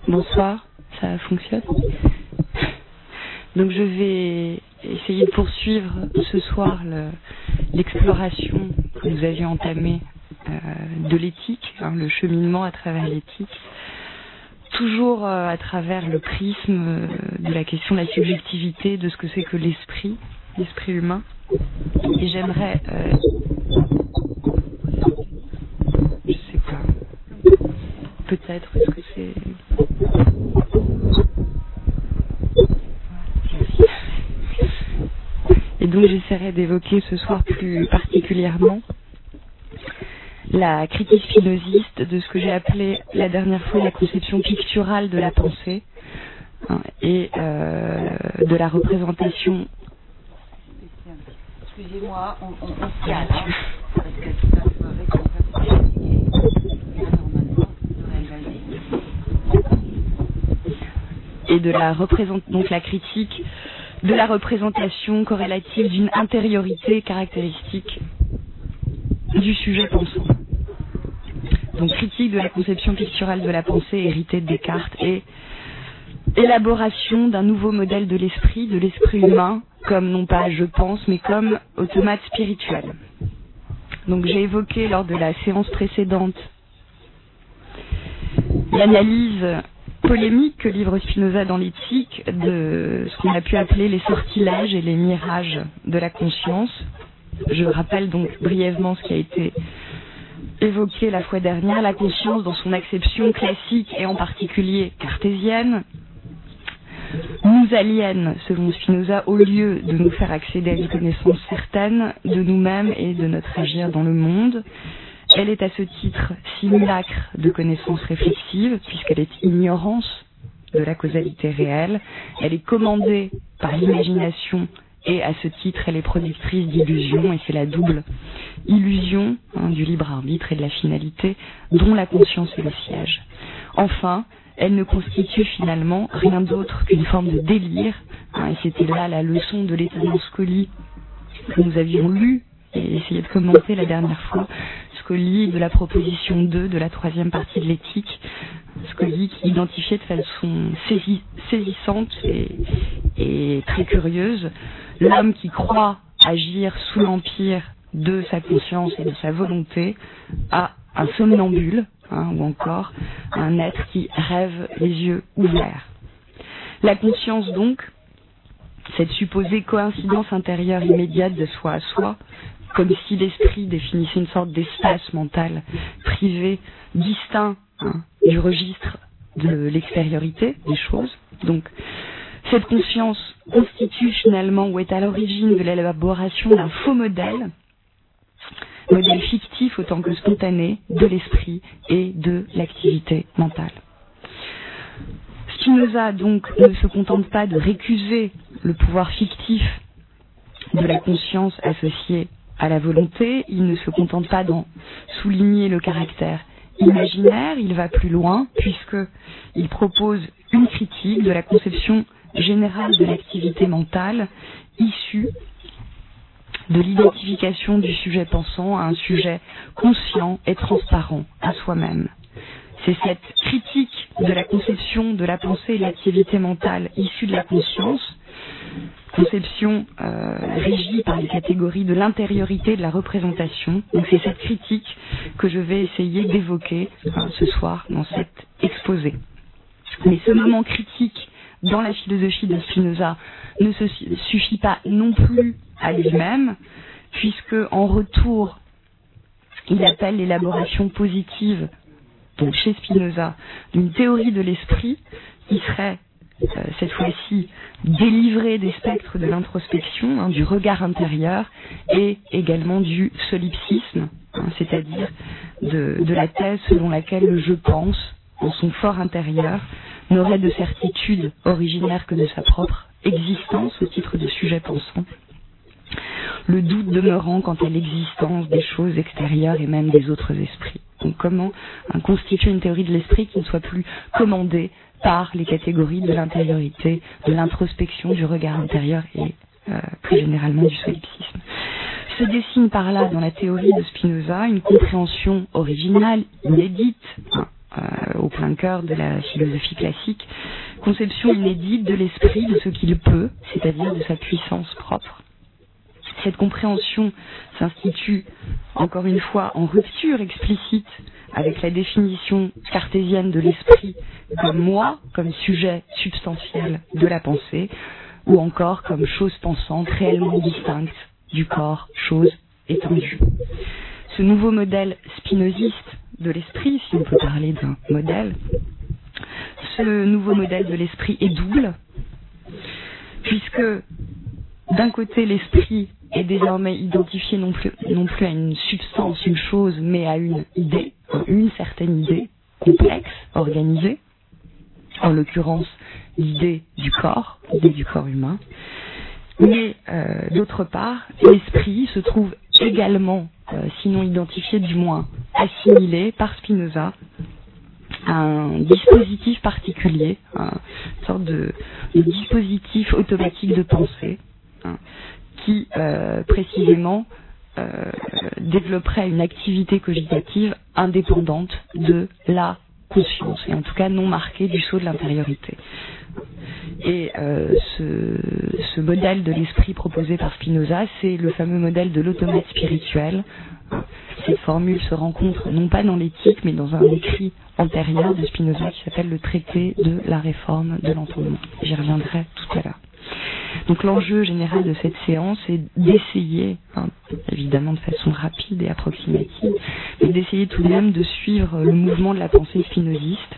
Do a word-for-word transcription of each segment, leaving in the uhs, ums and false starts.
Bonsoir, ça fonctionne. Donc je vais essayer de poursuivre ce soir le, l'exploration que nous avions entamée euh, de l'éthique, hein, le cheminement à travers l'éthique, toujours euh, à travers le prisme euh, de la question de la subjectivité, de ce que c'est que l'esprit, l'esprit humain. Et j'aimerais, euh, je sais pas, peut-être, est-ce que c'est... Et donc j'essaierai d'évoquer ce soir plus particulièrement la critique spinoziste de ce que j'ai appelé la dernière fois la conception picturale de la pensée, hein, et euh, de la représentation. Excusez-moi, on, on, on se calme, parce que toute la soirée, comme ça, c'est fatigué. Et là, normalement, vas-y. Et de la représent... donc la critique de la représentation corrélative d'une intériorité caractéristique du sujet pensant. Donc critique de la conception picturale de la pensée héritée de Descartes et élaboration d'un nouveau modèle de l'esprit, de l'esprit humain, comme non pas je pense, mais comme automate spirituel. Donc j'ai évoqué lors de la séance précédente l'analyse polémique que livre Spinoza dans l'éthique de ce qu'on a pu appeler les sortilèges et les mirages de la conscience. Je rappelle donc brièvement ce qui a été évoqué la fois dernière. La conscience, dans son acception classique et en particulier cartésienne, nous aliène, selon Spinoza, au lieu de nous faire accéder à une connaissance certaine de nous-mêmes et de notre agir dans le monde. Elle est à ce titre simulacre de connaissance réflexive, puisqu'elle est ignorance de la causalité réelle. Elle est commandée par l'imagination et à ce titre, elle est productrice d'illusions, et c'est la double illusion, hein, du libre arbitre et de la finalité dont la conscience est le siège. Enfin, elle ne constitue finalement rien d'autre qu'une forme de délire, hein, et c'était là la leçon de l'étonnant Scoli que nous avions lu et essayé de commenter la dernière fois, Scoli de la proposition deux de la troisième partie de l'éthique, Scoli qui identifiait de façon saisis, saisissante et, et très curieuse l'homme qui croit agir sous l'empire de sa conscience et de sa volonté à un somnambule, hein, ou encore un être qui rêve les yeux ouverts. La conscience donc, cette supposée coïncidence intérieure immédiate de soi à soi, comme si l'esprit définissait une sorte d'espace mental privé, distinct, hein, du registre de l'extériorité des choses. Donc, cette conscience constitue finalement ou est à l'origine de l'élaboration d'un faux modèle, modèle fictif autant que spontané de l'esprit et de l'activité mentale. Spinoza donc ne se contente pas de récuser le pouvoir fictif de la conscience associée à la volonté, il ne se contente pas d'en souligner le caractère imaginaire, il va plus loin puisqu'il propose une critique de la conception générale de l'activité mentale issue de l'identification du sujet pensant à un sujet conscient et transparent à soi-même. C'est cette critique de la conception de la pensée et de l'activité mentale issue de la conscience, conception euh, régie par les catégories de l'intériorité et de la représentation. Donc c'est cette critique que je vais essayer d'évoquer hein, ce soir dans cet exposé. Mais ce moment critique dans la philosophie de Spinoza ne se suffit pas non plus à lui-même, puisque en retour, il appelle l'élaboration positive, donc chez Spinoza, d'une théorie de l'esprit qui serait euh, cette fois-ci délivrée des spectres de l'introspection, hein, du regard intérieur et également du solipsisme, hein, c'est-à-dire de, de la thèse selon laquelle le je pense, en son fort intérieur, n'aurait de certitude originaire que de sa propre existence au titre de sujet pensant, le doute demeurant quant à l'existence des choses extérieures et même des autres esprits. Donc comment hein, constituer une théorie de l'esprit qui ne soit plus commandée par les catégories de l'intériorité, de l'introspection, du regard intérieur et euh, plus généralement du solipsisme. Se dessine par là dans la théorie de Spinoza une compréhension originale, inédite, hein, euh, au plein cœur de la philosophie classique, conception inédite de l'esprit, de ce qu'il peut, c'est-à-dire de sa puissance propre. Cette compréhension s'institue, encore une fois, en rupture explicite avec la définition cartésienne de l'esprit comme moi, comme sujet substantiel de la pensée, ou encore comme chose pensante réellement distincte du corps, chose étendue. Ce nouveau modèle spinoziste de l'esprit, si on peut parler d'un modèle, ce nouveau modèle de l'esprit est double, puisque d'un côté l'esprit est désormais identifié non plus, non plus à une substance, une chose, mais à une idée, une certaine idée complexe, organisée, en l'occurrence l'idée du corps, l'idée du corps humain. Mais euh, d'autre part, l'esprit se trouve également, euh, sinon identifié, du moins assimilé par Spinoza à un dispositif particulier, hein, une sorte de, de dispositif automatique de pensée, hein, qui euh, précisément euh, développerait une activité cogitative indépendante de la conscience, et en tout cas non marquée du sceau de l'intériorité. Et euh, ce, ce modèle de l'esprit proposé par Spinoza, c'est le fameux modèle de l'automate spirituel. Cette formule se rencontre non pas dans l'éthique, mais dans un écrit antérieur de Spinoza qui s'appelle le traité de la réforme de l'entendement. J'y reviendrai tout à l'heure. Donc l'enjeu général de cette séance est d'essayer, hein, évidemment de façon rapide et approximative, mais d'essayer tout de même de suivre le mouvement de la pensée spinoziste,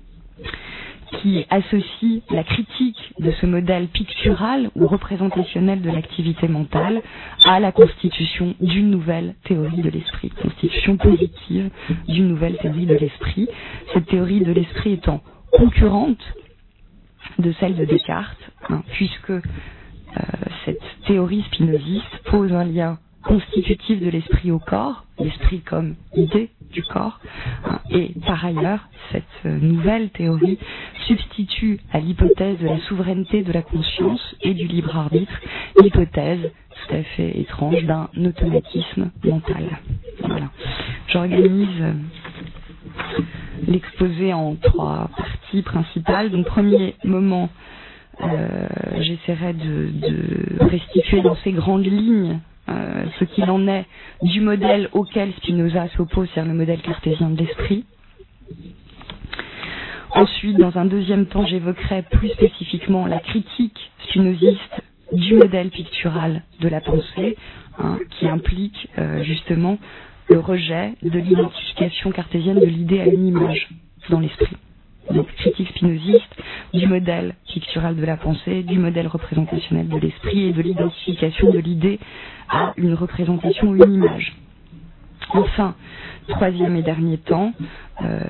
qui associe la critique de ce modèle pictural ou représentationnel de l'activité mentale à la constitution d'une nouvelle théorie de l'esprit, constitution positive d'une nouvelle théorie de l'esprit, cette théorie de l'esprit étant concurrente de celle de Descartes, hein, puisque euh, cette théorie spinoziste pose un lien constitutif de l'esprit au corps, l'esprit comme idée du corps, hein, et par ailleurs, cette euh, nouvelle théorie substitue à l'hypothèse de la souveraineté de la conscience et du libre arbitre l'hypothèse tout à fait étrange d'un automatisme mental. Voilà. J'organise euh, l'exposé en trois parties principales. Donc, premier moment, euh, j'essaierai de, de restituer dans ces grandes lignes euh, ce qu'il en est du modèle auquel Spinoza s'oppose, c'est-à-dire le modèle cartésien de l'esprit. Ensuite, dans un deuxième temps, j'évoquerai plus spécifiquement la critique spinoziste du modèle pictural de la pensée, hein, qui implique euh, justement le rejet de l'identification cartésienne de l'idée à une image dans l'esprit. Donc, critique spinoziste du modèle pictural de la pensée, du modèle représentationnel de l'esprit et de l'identification de l'idée à une représentation ou une image. Enfin, troisième et dernier temps, euh,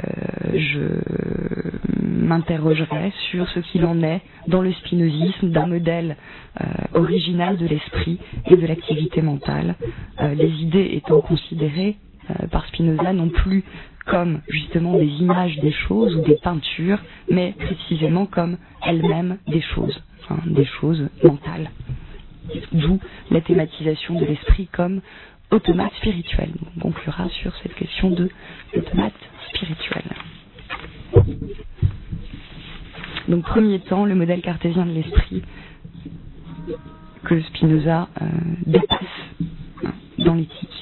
je m'interrogerai sur ce qu'il en est dans le spinozisme d'un modèle euh, original de l'esprit et de l'activité mentale, euh, les idées étant considérées euh, par Spinoza non plus comme justement des images des choses ou des peintures, mais précisément comme elles-mêmes des choses, hein, des choses mentales. D'où la thématisation de l'esprit comme automate spirituel. On conclura sur cette question de l'automate spirituel. Donc, premier temps, le modèle cartésien de l'esprit que Spinoza euh, dépasse, hein, dans l'éthique.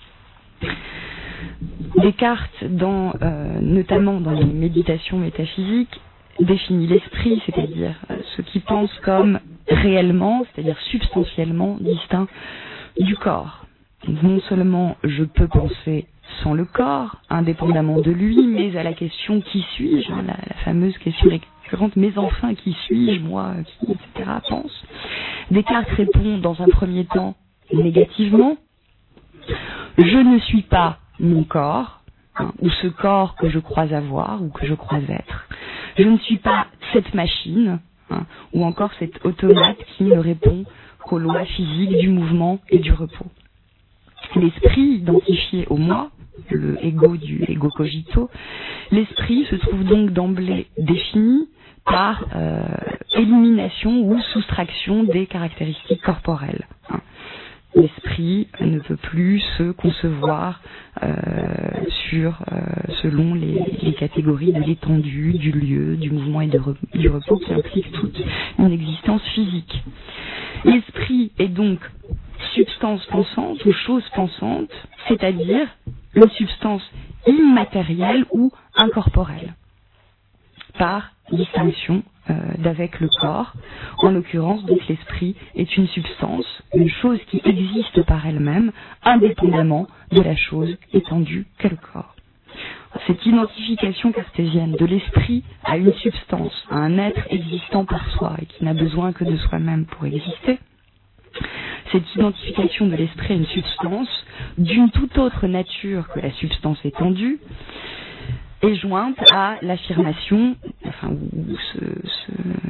Descartes, dans, euh, notamment dans les méditations métaphysiques, définit l'esprit, c'est-à-dire euh, ce qui pense comme réellement, c'est-à-dire substantiellement distinct du corps. Donc, non seulement je peux penser sans le corps, indépendamment de lui, mais à la question qui suis-je, hein, la, la fameuse question récurrente, mais enfin qui suis-je, moi, qui, et cetera, pense. Descartes répond dans un premier temps négativement, je ne suis pas mon corps, hein, ou ce corps que je crois avoir, ou que je crois être. Je ne suis pas cette machine, hein, ou encore cet automate qui ne répond qu'aux lois physiques du mouvement et du repos. L'esprit identifié au moi, le ego du ego cogito, l'esprit se trouve donc d'emblée défini par euh, élimination ou soustraction des caractéristiques corporelles. Hein. l'esprit ne peut plus se concevoir euh, sur, euh, selon les, les catégories de l'étendue, du lieu, du mouvement et de re, du repos qui impliquent toute une existence physique. L'esprit est donc substance pensante ou chose pensante, c'est-à-dire une substance immatérielle ou incorporelle, par distinction euh, d'avec le corps. En l'occurrence, donc l'esprit est une substance, une chose qui existe par elle-même, indépendamment de la chose étendue qu'est le corps. Cette identification cartésienne de l'esprit à une substance, à un être existant par soi et qui n'a besoin que de soi-même pour exister, cette identification de l'esprit à une substance d'une toute autre nature que la substance étendue est jointe à l'affirmation, enfin, ou se, se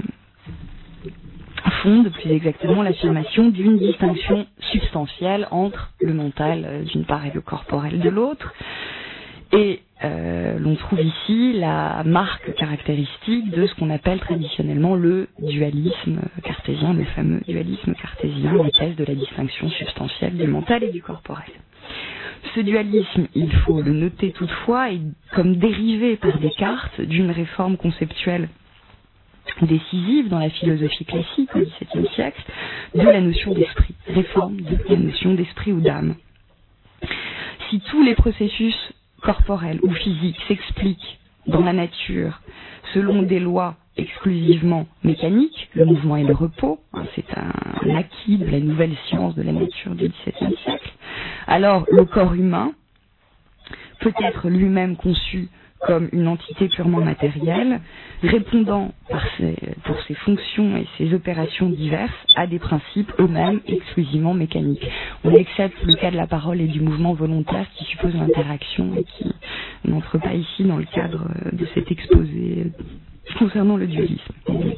fonde plus exactement l'affirmation d'une distinction substantielle entre le mental d'une part et le corporel de l'autre. Et euh, l'on trouve ici la marque caractéristique de ce qu'on appelle traditionnellement le dualisme cartésien, le fameux dualisme cartésien, la thèse de la distinction substantielle du mental et du corporel. Ce dualisme, il faut le noter toutefois, est comme dérivé par Descartes d'une réforme conceptuelle décisive dans la philosophie classique au dix-septième siècle de la notion d'esprit, réforme de la notion d'esprit ou d'âme. Si tous les processus corporels ou physiques s'expliquent dans la nature selon des lois exclusivement mécaniques, le mouvement et le repos, hein, c'est un acquis de la nouvelle science de la nature du dix-septième siècle, alors le corps humain peut être lui-même conçu comme une entité purement matérielle, répondant par ses, pour ses fonctions et ses opérations diverses à des principes eux-mêmes exclusivement mécaniques. On accepte le cas de la parole et du mouvement volontaire qui suppose l'interaction et qui n'entre pas ici dans le cadre de cet exposé concernant le dualisme.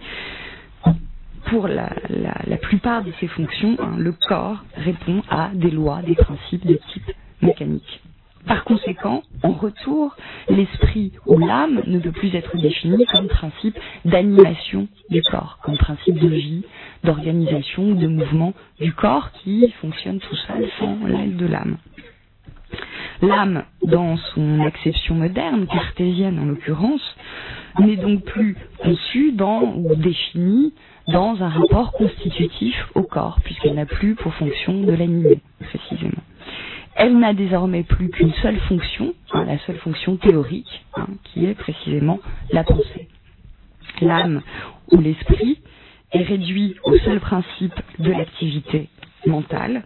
Pour la, la, la plupart de ces fonctions, hein, le corps répond à des lois, des principes de type mécanique. Par conséquent, en retour, l'esprit ou l'âme ne peut plus être défini comme principe d'animation du corps, comme principe de vie, d'organisation ou de mouvement du corps qui fonctionne tout seul sans l'aide de l'âme. L'âme, dans son acception moderne, cartésienne en l'occurrence, n'est donc plus conçue dans ou définie dans un rapport constitutif au corps, puisqu'elle n'a plus pour fonction de l'animer, précisément. Elle n'a désormais plus qu'une seule fonction, hein, la seule fonction théorique, hein, qui est précisément la pensée. L'âme ou l'esprit est réduit au seul principe de l'activité mentale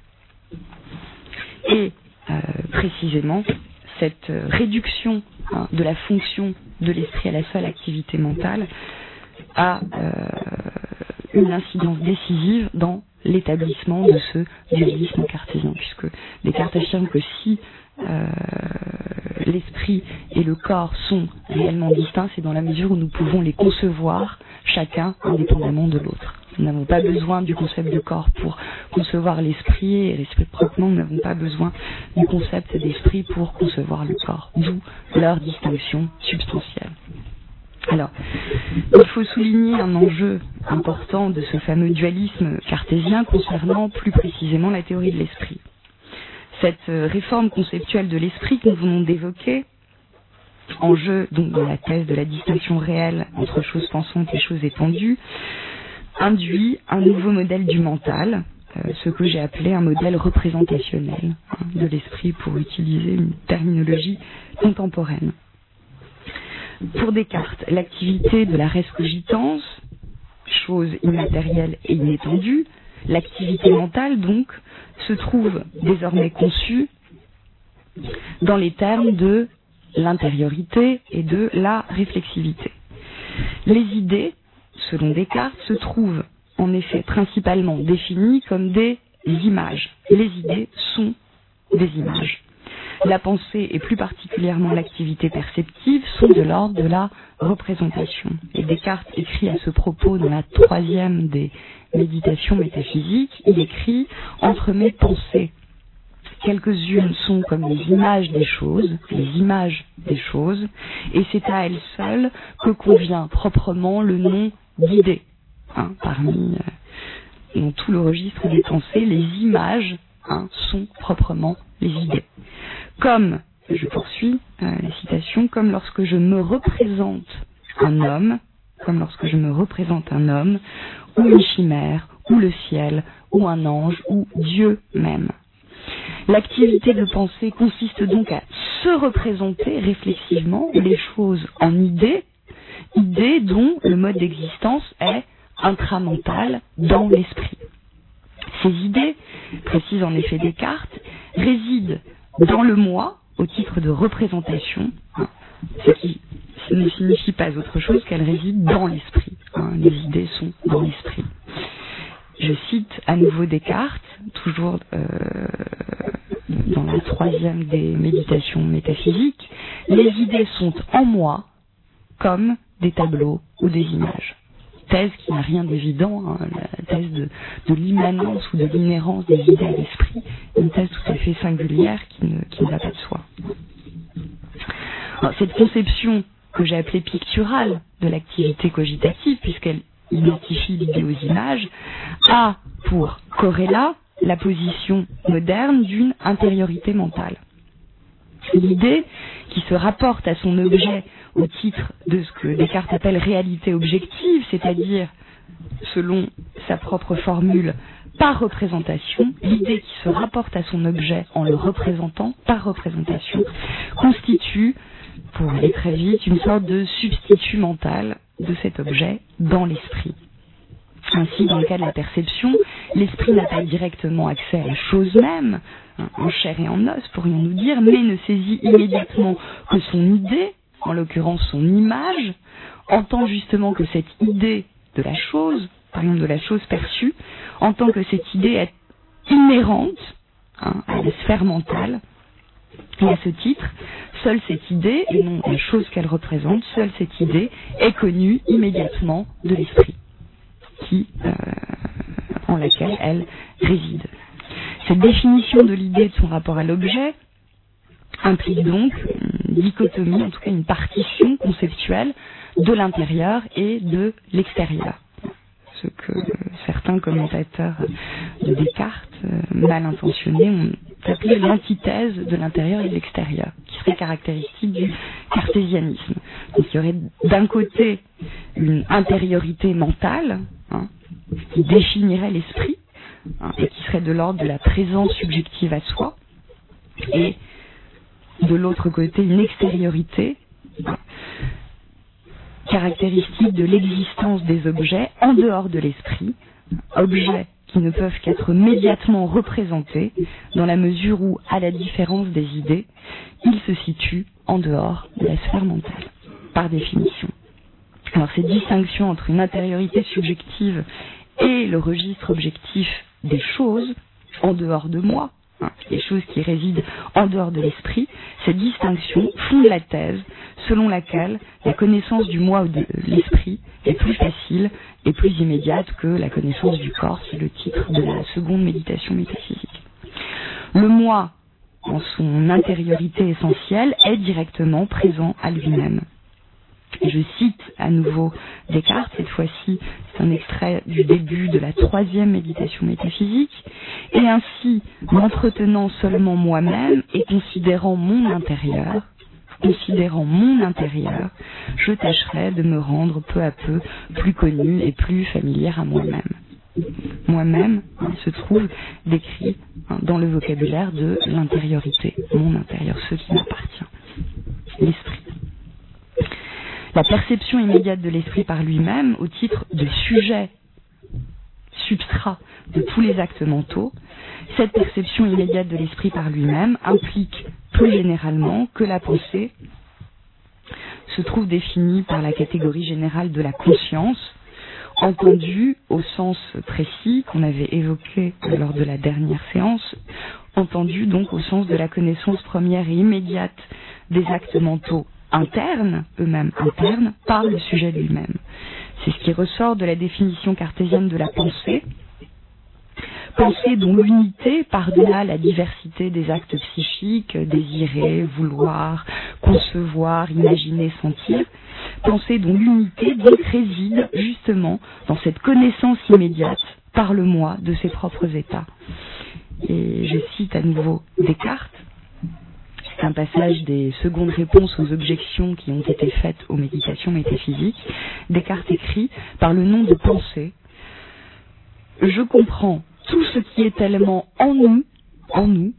et euh, précisément cette réduction hein, de la fonction de l'esprit à la seule activité mentale a euh, une incidence décisive dans l'établissement de ce dualisme cartésien, puisque Descartes affirme que si euh, l'esprit et le corps sont réellement distincts, c'est dans la mesure où nous pouvons les concevoir chacun indépendamment de l'autre. Nous n'avons pas besoin du concept de corps pour concevoir l'esprit, et réciproquement, nous n'avons pas besoin du concept d'esprit pour concevoir le corps, d'où leur distinction substantielle. Alors, il faut souligner un enjeu important de ce fameux dualisme cartésien concernant plus précisément la théorie de l'esprit. Cette réforme conceptuelle de l'esprit que nous venons d'évoquer, enjeu donc de la thèse de la distinction réelle entre choses pensantes et choses étendues, induit un nouveau modèle du mental, euh, ce que j'ai appelé un modèle représentationnel hein, de l'esprit pour utiliser une terminologie contemporaine. Pour Descartes, l'activité de la res cogitans, chose immatérielle et inétendue, l'activité mentale donc, se trouve désormais conçue dans les termes de l'intériorité et de la réflexivité. Les idées, selon Descartes, se trouvent en effet principalement définies comme des images. Les idées sont des images. La pensée et plus particulièrement l'activité perceptive sont de l'ordre de la représentation. Et Descartes écrit à ce propos dans la troisième des méditations métaphysiques, il écrit « Entre mes pensées, quelques-unes sont comme les images des choses, les images des choses, et c'est à elles seules que convient proprement le nom d'idée. Hein, parmi euh, dans tout le registre des pensées, les images hein, sont proprement les idées. Comme, je poursuis euh, la citation, comme lorsque je me représente un homme, comme lorsque je me représente un homme, ou une chimère, ou le ciel, ou un ange, ou Dieu même. L'activité de pensée consiste donc à se représenter réflexivement les choses en idées, idées dont le mode d'existence est intramental dans l'esprit. Ces idées, précise en effet Descartes, résident dans le moi au titre de représentation, hein, ce qui ne signifie pas autre chose qu'elles résident dans l'esprit. Hein, les idées sont dans l'esprit. Je cite à nouveau Descartes, toujours euh, dans la troisième des méditations métaphysiques, les idées sont en moi comme des tableaux ou des images. Thèse qui n'a rien d'évident, hein, la thèse de, de l'immanence ou de l'inhérence des idées à l'esprit, une thèse tout à fait singulière qui ne, qui ne va pas de soi. Alors, cette conception que j'ai appelée picturale de l'activité cogitative, puisqu'elle identifie l'idée aux images, a pour corrélat la position moderne d'une intériorité mentale. L'idée qui se rapporte à son objet au titre de ce que Descartes appelle réalité objective, c'est-à-dire, selon sa propre formule, par représentation, l'idée qui se rapporte à son objet en le représentant par représentation, constitue, pour aller très vite, une sorte de substitut mental de cet objet dans l'esprit. Ainsi, dans le cas de la perception, l'esprit n'a pas directement accès à la chose même, en chair et en os, pourrions-nous dire, mais ne saisit immédiatement que son idée, en l'occurrence son image, entend justement que cette idée de la chose, par exemple de la chose perçue, entend que cette idée est inhérente hein, à la sphère mentale, et à ce titre, seule cette idée, et non la chose qu'elle représente, seule cette idée est connue immédiatement de l'esprit, qui, euh, en laquelle elle réside. Cette définition de l'idée de son rapport à l'objet implique donc une dichotomie, en tout cas une partition conceptuelle de l'intérieur et de l'extérieur. Ce que certains commentateurs de Descartes, mal intentionnés, ont appelé l'antithèse de l'intérieur et de l'extérieur, qui serait caractéristique du cartésianisme. Donc il y aurait d'un côté une intériorité mentale, hein, qui définirait l'esprit, hein, et qui serait de l'ordre de la présence subjective à soi, et de l'autre côté une extériorité, hein, caractéristique de l'existence des objets en dehors de l'esprit, objets qui ne peuvent qu'être médiatement représentés dans la mesure où, à la différence des idées, ils se situent en dehors de la sphère mentale, par définition. Alors cette distinction entre une intériorité subjective et le registre objectif des choses, en dehors de moi, hein, les choses qui résident en dehors de l'esprit, cette distinction fonde la thèse selon laquelle la connaissance du moi ou de l'esprit est plus facile et plus immédiate que la connaissance du corps, c'est le titre de la seconde méditation métaphysique. Le moi, en son intériorité essentielle, est directement présent à lui-même. Et je cite à nouveau Descartes, cette fois-ci c'est un extrait du début de la troisième méditation métaphysique, et ainsi, m'entretenant seulement moi-même et considérant mon intérieur, considérant mon intérieur, je tâcherai de me rendre peu à peu plus connue et plus familière à moi-même. Moi-même hein, se trouve décrit hein, dans le vocabulaire de l'intériorité, mon intérieur, ce qui m'appartient, l'esprit. La perception immédiate de l'esprit par lui-même, au titre de sujet, substrat de tous les actes mentaux, cette perception immédiate de l'esprit par lui-même implique plus généralement que la pensée se trouve définie par la catégorie générale de la conscience, entendue au sens précis qu'on avait évoqué lors de la dernière séance, entendue donc au sens de la connaissance première et immédiate des actes mentaux internes, eux-mêmes internes, par le sujet lui-même. C'est ce qui ressort de la définition cartésienne de la pensée, pensée dont l'unité par-delà la diversité des actes psychiques, désirer, vouloir, concevoir, imaginer, sentir, pensée dont l'unité donc réside justement dans cette connaissance immédiate par le moi de ses propres états. Et je cite à nouveau Descartes. C'est un passage des secondes réponses aux objections qui ont été faites aux méditations métaphysiques. Descartes écrit « Par le nom de pensée, je comprends tout ce qui est tellement en nous, en nous,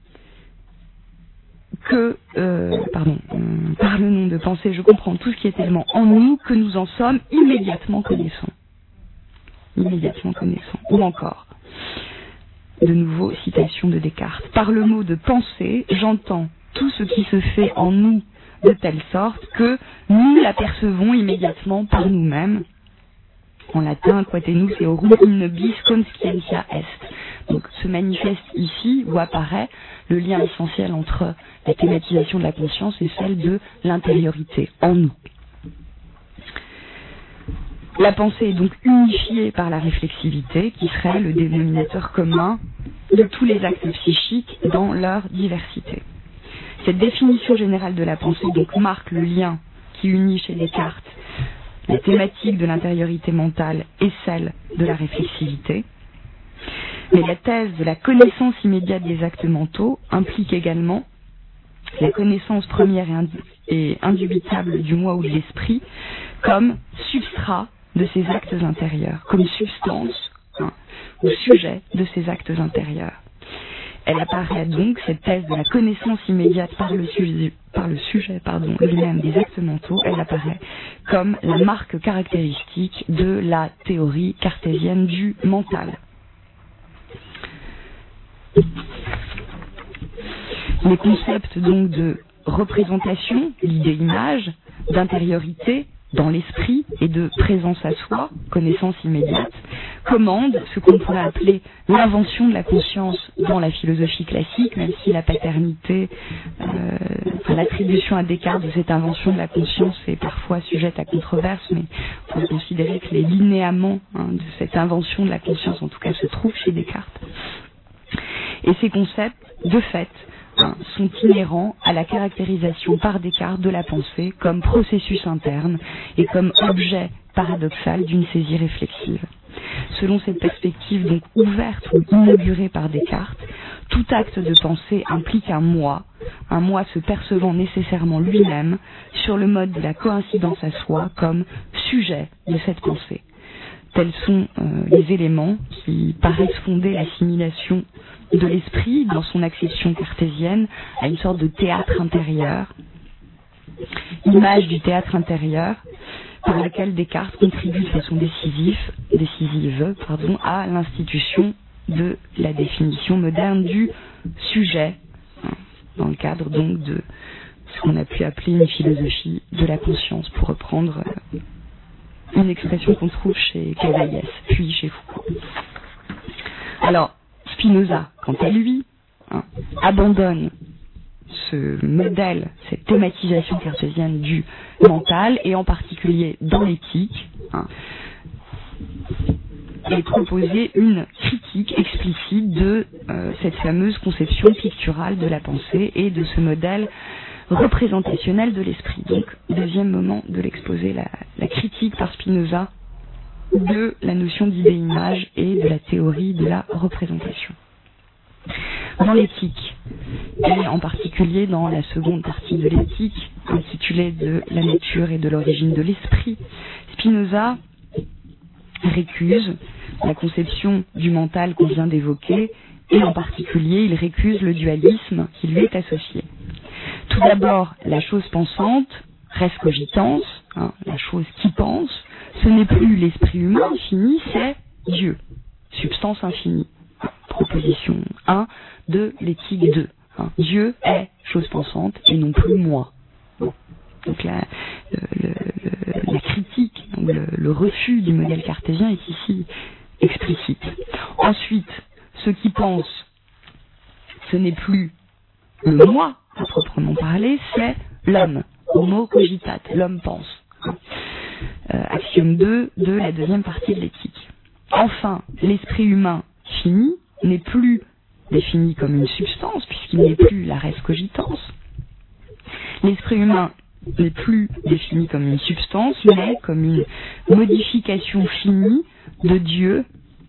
que, euh, pardon, euh, par le nom de pensée, je comprends tout ce qui est tellement en nous que nous en sommes immédiatement connaissants. Immédiatement connaissants. Ou encore, de nouveau, citation de Descartes. Par le mot de pensée, j'entends tout ce qui se fait en nous de telle sorte que nous l'apercevons immédiatement par nous-mêmes. En latin, quatenus eorum in bis conscientia est. Donc, se manifeste ici, où apparaît le lien essentiel entre la thématisation de la conscience et celle de l'intériorité, en nous. La pensée est donc unifiée par la réflexivité, qui serait le dénominateur commun de tous les actes psychiques dans leur diversité. Cette définition générale de la pensée donc marque le lien qui unit chez Descartes la thématique de l'intériorité mentale et celle de la réflexivité. Mais la thèse de la connaissance immédiate des actes mentaux implique également la connaissance première et, indu- et indubitable du moi ou de l'esprit comme substrat de ces actes intérieurs, comme substance hein, ou sujet de ces actes intérieurs. Elle apparaît donc, cette thèse de la connaissance immédiate par le sujet, par le sujet pardon, lui-même des actes mentaux, elle apparaît comme la marque caractéristique de la théorie cartésienne du mental. Les concepts donc de représentation, l'idée-image, d'intériorité dans l'esprit et de présence à soi, connaissance immédiate, commandent ce qu'on pourrait appeler l'invention de la conscience dans la philosophie classique, même si la paternité, euh, enfin, l'attribution à Descartes de cette invention de la conscience est parfois sujette à controverse, mais on peut considérer que les linéaments hein, de cette invention de la conscience, en tout cas, se trouvent chez Descartes. Et ces concepts, de fait, hein, sont inhérents à la caractérisation par Descartes de la pensée comme processus interne et comme objet paradoxal d'une saisie réflexive. Selon cette perspective donc ouverte ou inaugurée par Descartes, tout acte de pensée implique un moi, un moi se percevant nécessairement lui-même sur le mode de la coïncidence à soi comme sujet de cette pensée. Tels sont euh, les éléments qui paraissent fonder l'assimilation de l'esprit dans son acception cartésienne à une sorte de théâtre intérieur, image du théâtre intérieur par laquelle Descartes contribue de façon décisive, décisive pardon, à l'institution de la définition moderne du sujet, hein, dans le cadre donc de ce qu'on a pu appeler une philosophie de la conscience, pour reprendre euh, une expression qu'on trouve chez Cavaillès, puis chez Foucault. Alors, Spinoza, quant à lui, hein, abandonne ce modèle, cette thématisation cartésienne du mental, et en particulier dans l'éthique, hein, et proposer une critique explicite de euh, cette fameuse conception picturale de la pensée et de ce modèle représentationnel de l'esprit. Donc, deuxième moment de l'exposé, la, la critique par Spinoza de la notion d'idée-image et de la théorie de la représentation. Dans l'éthique, et en particulier dans la seconde partie de l'éthique, intitulée de la nature et de l'origine de l'esprit, Spinoza récuse la conception du mental qu'on vient d'évoquer, et en particulier il récuse le dualisme qui lui est associé. Tout d'abord, la chose pensante, res cogitans, hein, la chose qui pense, ce n'est plus l'esprit humain infini, c'est Dieu, substance infinie. Proposition un de l'éthique deux. Hein. Dieu est chose pensante et non plus moi. Bon. Donc la, le, le, la critique, le, le refus du modèle cartésien est ici explicite. Ensuite, ce qui pense, ce n'est plus le moi, à proprement parler, c'est l'homme. Homo cogitat, l'homme pense. Hein. Euh, axiome deux de la deuxième partie de l'éthique. Enfin, l'esprit humain fini n'est plus défini comme une substance, puisqu'il n'est plus la res cogitans. L'esprit humain n'est plus défini comme une substance, mais comme une modification finie de Dieu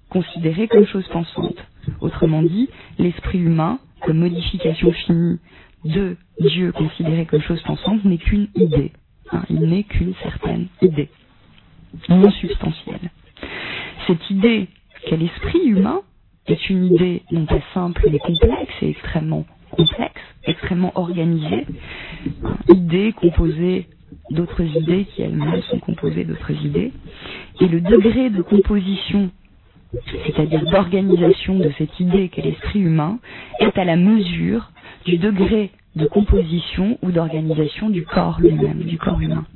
considéré comme chose pensante. Autrement dit, l'esprit humain, comme modification finie de Dieu considéré comme chose pensante, n'est qu'une idée. Hein, il n'est qu'une certaine idée, non substantielle. Cette idée qu'est l'esprit humain est une idée non pas simple mais complexe et extrêmement complexe, extrêmement organisée, idée composée d'autres idées qui elles-mêmes sont composées d'autres idées, et le degré de composition, c'est-à-dire d'organisation de cette idée qu'est l'esprit humain, est à la mesure du degré de composition ou d'organisation du corps lui-même, du corps humain.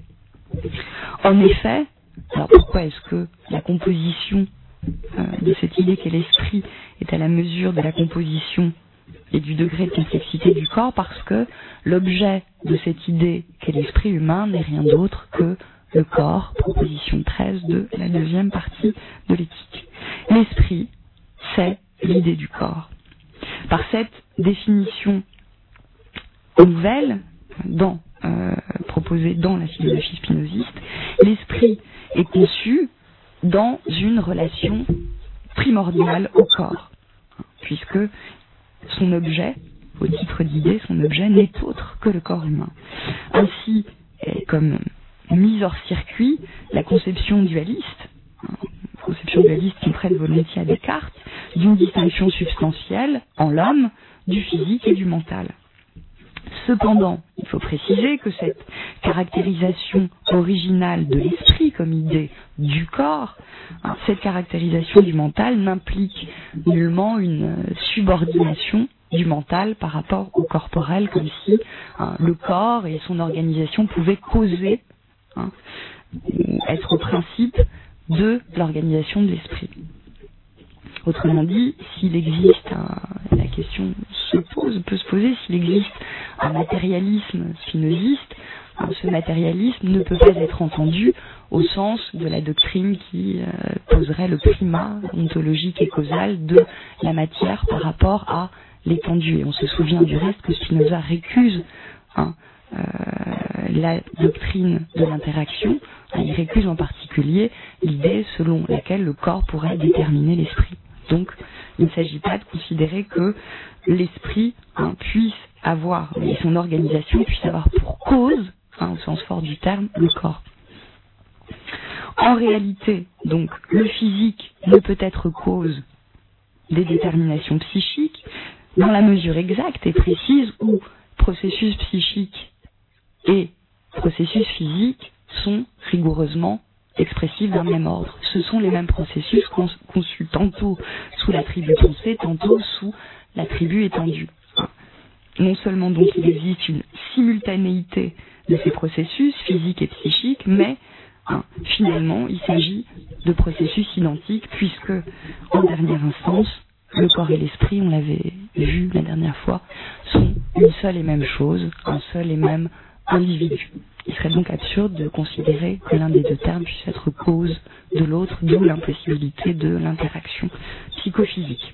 En effet, alors pourquoi est-ce que la composition euh, de cette idée qu'est l'esprit est à la mesure de la composition et du degré de complexité du corps? Parce que l'objet de cette idée qu'est l'esprit humain n'est rien d'autre que le corps, proposition treize de la deuxième partie de l'éthique. L'esprit, c'est l'idée du corps. Par cette définition nouvelle, dans, euh, proposée dans la philosophie spinoziste, l'esprit est conçu dans une relation primordiale au corps, puisque son objet, au titre d'idée, son objet n'est autre que le corps humain. Ainsi, comme mise hors circuit, la conception dualiste, conception dualiste qui prête volontiers à Descartes, d'une distinction substantielle en l'homme, du physique et du mental. Cependant, il faut préciser que cette caractérisation originale de l'esprit comme idée du corps, cette caractérisation du mental n'implique nullement une subordination du mental par rapport au corporel, comme si hein, le corps et son organisation pouvaient causer, hein, ou être au principe de l'organisation de l'esprit. Autrement dit, s'il existe, un, la question se pose, peut se poser, s'il existe un matérialisme spinoziste, hein, ce matérialisme ne peut pas être entendu au sens de la doctrine qui euh, poserait le primat ontologique et causal de la matière par rapport à l'étendue. Et on se souvient du reste que Spinoza récuse hein, euh, la doctrine de l'interaction, hein, il récuse en particulier l'idée selon laquelle le corps pourrait déterminer l'esprit. Donc, il ne s'agit pas de considérer que l'esprit hein, puisse avoir, et son organisation puisse avoir pour cause, hein, au sens fort du terme, le corps. En réalité, donc, le physique ne peut être cause des déterminations psychiques dans la mesure exacte et précise où processus psychiques et processus physiques sont rigoureusement expressifs d'un même ordre. Ce sont les mêmes processus conçus tantôt sous l'attribut pensée, tantôt sous l'attribut étendu. Non seulement donc il existe une simultanéité de ces processus physiques et psychiques, mais hein, finalement il s'agit de processus identiques puisque, en dernière instance, le corps et l'esprit, on l'avait vu la dernière fois, sont une seule et même chose, un seul et même individu. Il serait donc absurde de considérer que l'un des deux termes puisse être cause de l'autre, d'où l'impossibilité de l'interaction psychophysique.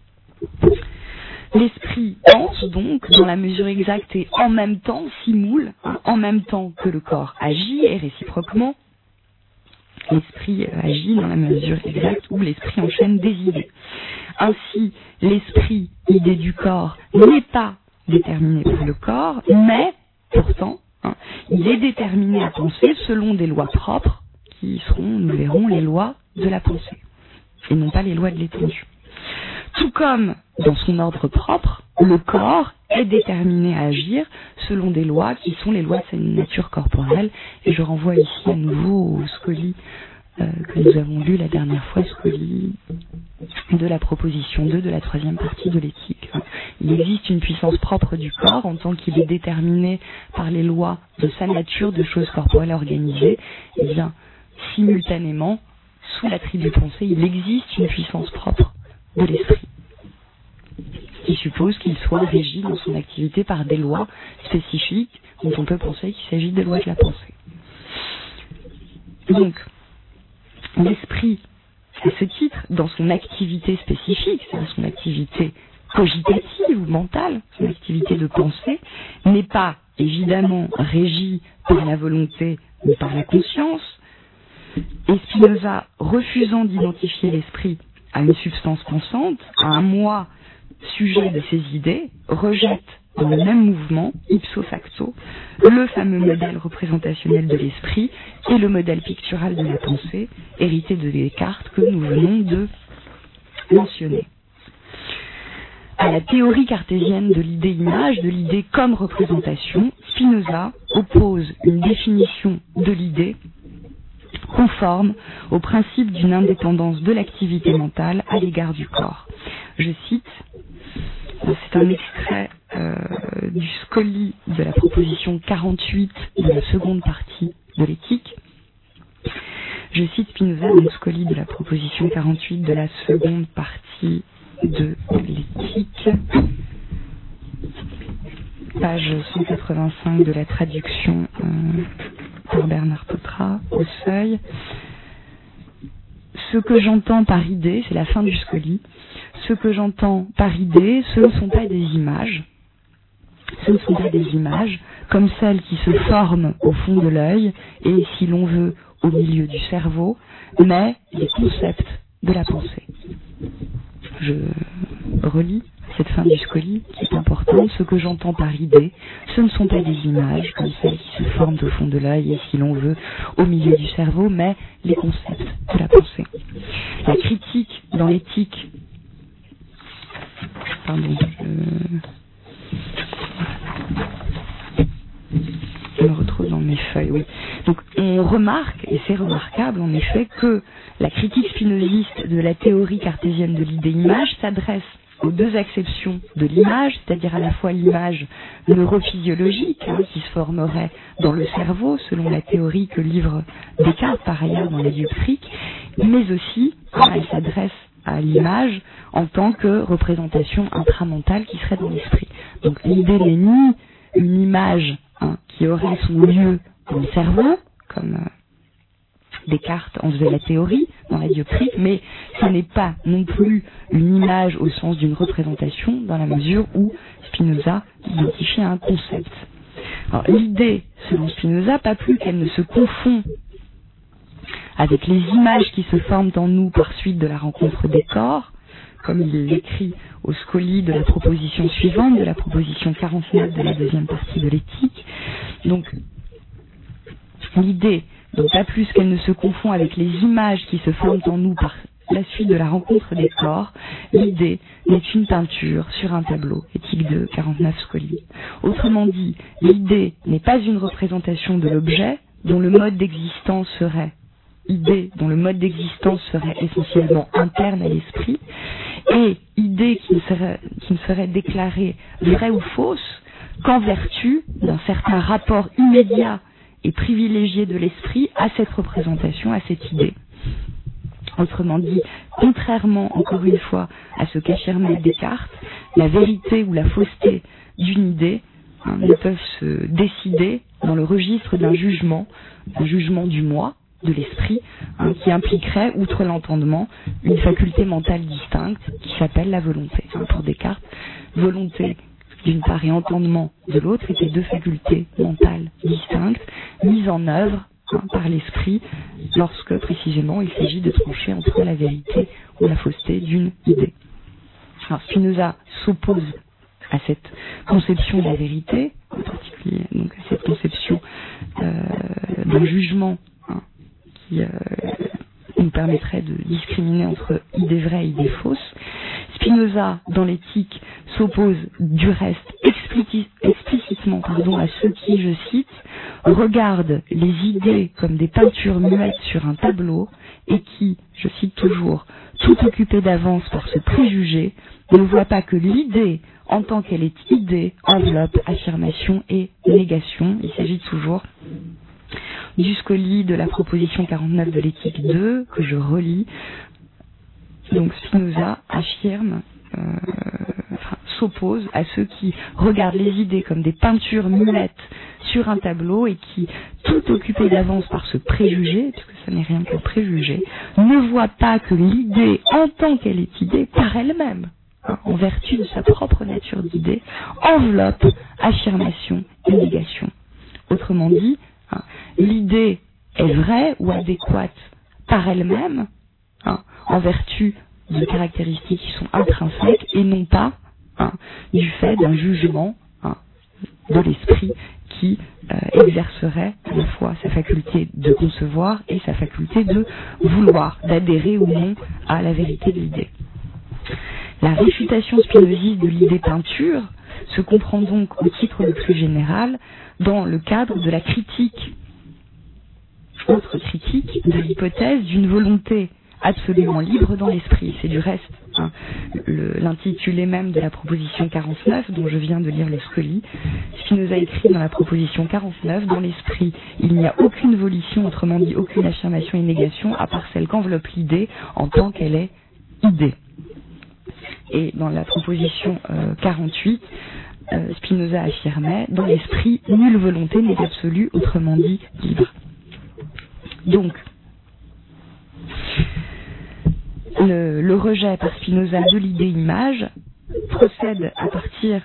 L'esprit pense donc dans la mesure exacte et en même temps simule, hein, en même temps que le corps agit et réciproquement, l'esprit agit dans la mesure exacte où l'esprit enchaîne des idées. Ainsi, l'esprit, idée du corps, n'est pas déterminé par le corps, mais pourtant, hein, il est déterminé à penser selon des lois propres, qui seront, nous verrons, les lois de la pensée, et non pas les lois de l'étendue. Tout comme, dans son ordre propre, le corps est déterminé à agir selon des lois qui sont les lois de sa nature corporelle, et je renvoie ici à nouveau au Scoli euh, que nous avons lu la dernière fois, Scoli de la proposition deux de la troisième partie de l'éthique. Il existe une puissance propre du corps en tant qu'il est déterminé par les lois de sa nature de choses corporelles organisées, et bien, simultanément, sous l'attribut pensée, il existe une puissance propre de l'esprit, qui suppose qu'il soit régi dans son activité par des lois spécifiques dont on peut penser qu'il s'agit des lois de la pensée. Donc, l'esprit, à ce titre, dans son activité spécifique, c'est-à-dire son activité cogitative ou mentale, son activité de pensée, n'est pas évidemment régi par la volonté ou par la conscience, et Spinoza, refusant d'identifier l'esprit à une substance pensante, à un moi sujet de ses idées, rejette dans le même mouvement, ipso facto, le fameux modèle représentationnel de l'esprit et le modèle pictural de la pensée, hérité de Descartes que nous venons de mentionner. À la théorie cartésienne de l'idée-image, de l'idée comme représentation, Spinoza oppose une définition de l'idée conforme au principe d'une indépendance de l'activité mentale à l'égard du corps. Je cite, c'est un extrait euh, du Scoli de la proposition quarante-huit de la seconde partie de l'éthique. Je cite Spinoza dans le Scoli de la proposition quarante-huit de la seconde partie de l'éthique, page cent quatre-vingt-cinq de la traduction euh, par Bernard Potra, au Seuil. Ce que j'entends par idée, c'est la fin du Scoli, ce que j'entends par idée, ce ne sont pas des images, ce ne sont pas des images comme celles qui se forment au fond de l'œil et, si l'on veut, au milieu du cerveau, mais les concepts de la pensée. Je relis cette fin du Scoli qui est importante. Ce que j'entends par idée, ce ne sont pas des images comme celles qui se forment au fond de l'œil et, si l'on veut, au milieu du cerveau, mais les concepts de la pensée. La critique dans l'éthique, pardon, je... je me retrouve dans mes feuilles, oui. Donc on remarque, et c'est remarquable en effet, que la critique spinoziste de la théorie cartésienne de l'idée-image s'adresse aux deux acceptions de l'image, c'est-à-dire à la fois l'image neurophysiologique, hein, qui se formerait dans le cerveau, selon la théorie que livre Descartes par ailleurs dans la dioptrique, mais aussi hein, elle s'adresse à l'image en tant que représentation intramentale qui serait dans l'esprit. Donc l'idée n'est ni une image hein, qui aurait son lieu dans le cerveau, comme euh, Descartes en faisait la théorie dans la dioptrique, mais ce n'est pas non plus une image au sens d'une représentation dans la mesure où Spinoza identifie un concept. Alors l'idée, selon Spinoza, pas plus qu'elle ne se confond avec les images qui se forment en nous par suite de la rencontre des corps, comme il l'écrit au Scoli de la proposition suivante, de la proposition quarante-neuf de la deuxième partie de l'éthique. Donc l'idée, donc pas plus qu'elle ne se confond avec les images qui se forment en nous par la suite de la rencontre des corps, l'idée n'est une peinture sur un tableau, éthique de quarante-neuf Scoli. Autrement dit, l'idée n'est pas une représentation de l'objet dont le mode d'existence serait idée dont le mode d'existence serait essentiellement interne à l'esprit, et idée qui ne serait, qui ne serait déclarée vraie ou fausse qu'en vertu d'un certain rapport immédiat et privilégié de l'esprit à cette représentation, à cette idée. Autrement dit, contrairement encore une fois à ce qu'affirmait Descartes, la vérité ou la fausseté d'une idée hein, ne peuvent se décider dans le registre d'un jugement, un jugement du moi, de l'esprit, hein, qui impliquerait, outre l'entendement, une faculté mentale distincte qui s'appelle la volonté. Hein, pour Descartes, volonté d'une part et entendement de l'autre étaient deux facultés mentales distinctes mises en œuvre hein, par l'esprit lorsque précisément il s'agit de trancher entre la vérité ou la fausseté d'une idée. Alors Spinoza s'oppose à cette conception de la vérité, en particulier donc à cette conception euh, d'un jugement hein, qui euh, nous permettrait de discriminer entre idées vraies et idées fausses. Spinoza, dans l'éthique, s'oppose du reste explicit, explicitement pardon, à ceux qui, je cite, regardent les idées comme des peintures muettes sur un tableau et qui, je cite toujours, tout occupés d'avance par ce préjugé, ne voient pas que l'idée, en tant qu'elle est idée, enveloppe affirmation et négation. Il s'agit toujours du Scoli de la proposition quarante-neuf de l'éthique deux, que je relis. Donc Spinoza affirme, euh, enfin, s'oppose à ceux qui regardent les idées comme des peintures muettes sur un tableau et qui, tout occupés d'avance par ce préjugé, puisque ce n'est rien qu'un préjugé, ne voient pas que l'idée, en tant qu'elle est idée, par elle-même, hein, en vertu de sa propre nature d'idée, enveloppe affirmation et négation. Autrement dit, hein, l'idée est vraie ou adéquate par elle-même, hein, en vertu de caractéristiques qui sont intrinsèques et non pas hein, du fait d'un jugement hein, de l'esprit qui euh, exercerait à la fois sa faculté de concevoir et sa faculté de vouloir, d'adhérer ou non à la vérité de l'idée. La réfutation spinoziste de l'idée peinture se comprend donc au titre le plus général dans le cadre de la critique, autre critique, de l'hypothèse d'une volonté absolument libre dans l'esprit. C'est du reste hein, le, l'intitulé même de la proposition quarante-neuf dont je viens de lire le scoli. Spinoza écrit dans la proposition quarante-neuf, dans l'esprit, il n'y a aucune volition, autrement dit aucune affirmation et négation, à part celle qu'enveloppe l'idée en tant qu'elle est idée. Et dans la proposition euh, quarante-huit, euh, Spinoza affirmait, dans l'esprit, nulle volonté n'est absolue, autrement dit libre. Donc, Le, le rejet par Spinoza de l'idée-image procède à partir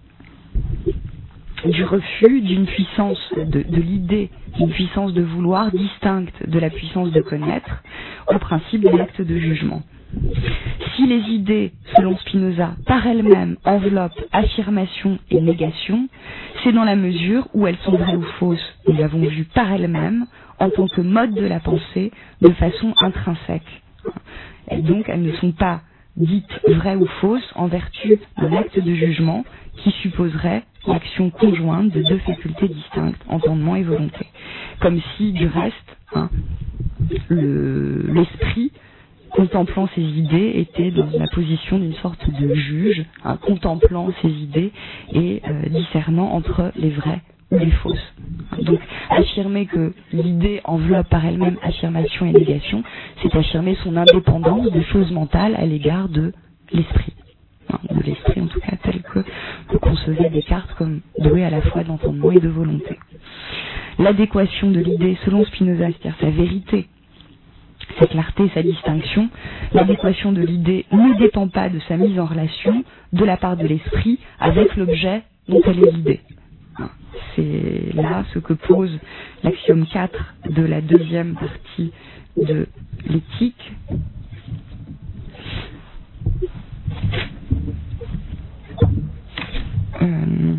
du refus d'une puissance de, de l'idée, d'une puissance de vouloir distincte de la puissance de connaître au principe de l'acte de jugement. Si les idées, selon Spinoza, par elles-mêmes enveloppent affirmation et négation, c'est dans la mesure où elles sont vraies ou fausses, nous l'avons vu par elles-mêmes, en tant que mode de la pensée, de façon intrinsèque. Et donc, elles ne sont pas dites vraies ou fausses en vertu d'un acte de jugement qui supposerait l'action conjointe de deux facultés distinctes, entendement et volonté. Comme si, du reste, hein, le, l'esprit, contemplant ses idées, était dans la position d'une sorte de juge, hein, contemplant ses idées et euh, discernant entre les vraies ou les fausses. Donc, affirmer que l'idée enveloppe par elle-même affirmation et négation, c'est affirmer son indépendance de choses mentales à l'égard de l'esprit. Enfin, de l'esprit, en tout cas, tel que vous concevez Descartes comme doué à la fois d'entendement et de volonté. L'adéquation de l'idée, selon Spinoza, c'est-à-dire sa vérité, sa clarté, sa distinction, l'adéquation de l'idée ne dépend pas de sa mise en relation de la part de l'esprit avec l'objet dont elle est l'idée. C'est là ce que pose l'axiome quatre de la deuxième partie de l'éthique. Euh...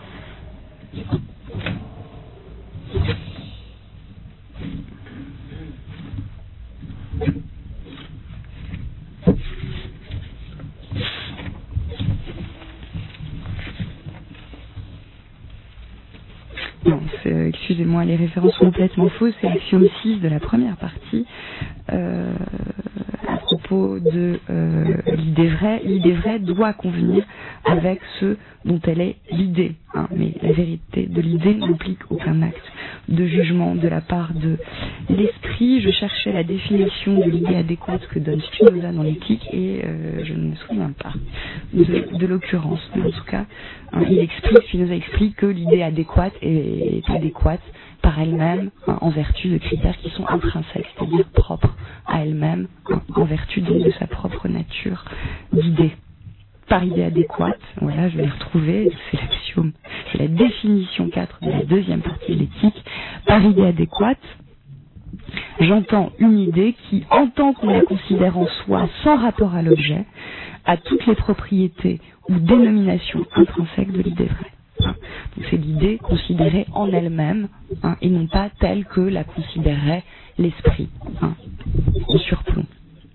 Non, c'est, excusez-moi, les références sont complètement fausses. C'est l'axiome six de la première partie euh, à propos de euh, l'idée vraie. L'idée vraie doit convenir avec ce dont elle est l'idée. Hein, mais la vérité de l'idée n'implique aucun acte de jugement de la part de l'esprit. Je cherchais la définition de l'idée adéquate que donne Spinoza dans l'éthique et euh, je ne me souviens pas de, de l'occurrence. Mais en tout cas, hein, il explique, Spinoza explique que l'idée adéquate est est adéquate par elle-même hein, en vertu de critères qui sont intrinsèques, c'est-à-dire propres à elle-même, hein, en vertu donc de sa propre nature d'idée. Par idée adéquate, voilà, je vais les retrouver, c'est l'axiome, c'est la définition quatre de la deuxième partie de l'éthique. Par idée adéquate, j'entends une idée qui, en tant qu'on la considère en soi sans rapport à l'objet, a toutes les propriétés ou dénominations intrinsèques de l'idée vraie. Hein. Donc c'est l'idée considérée en elle-même hein, et non pas telle que la considérerait l'esprit hein, en surplomb.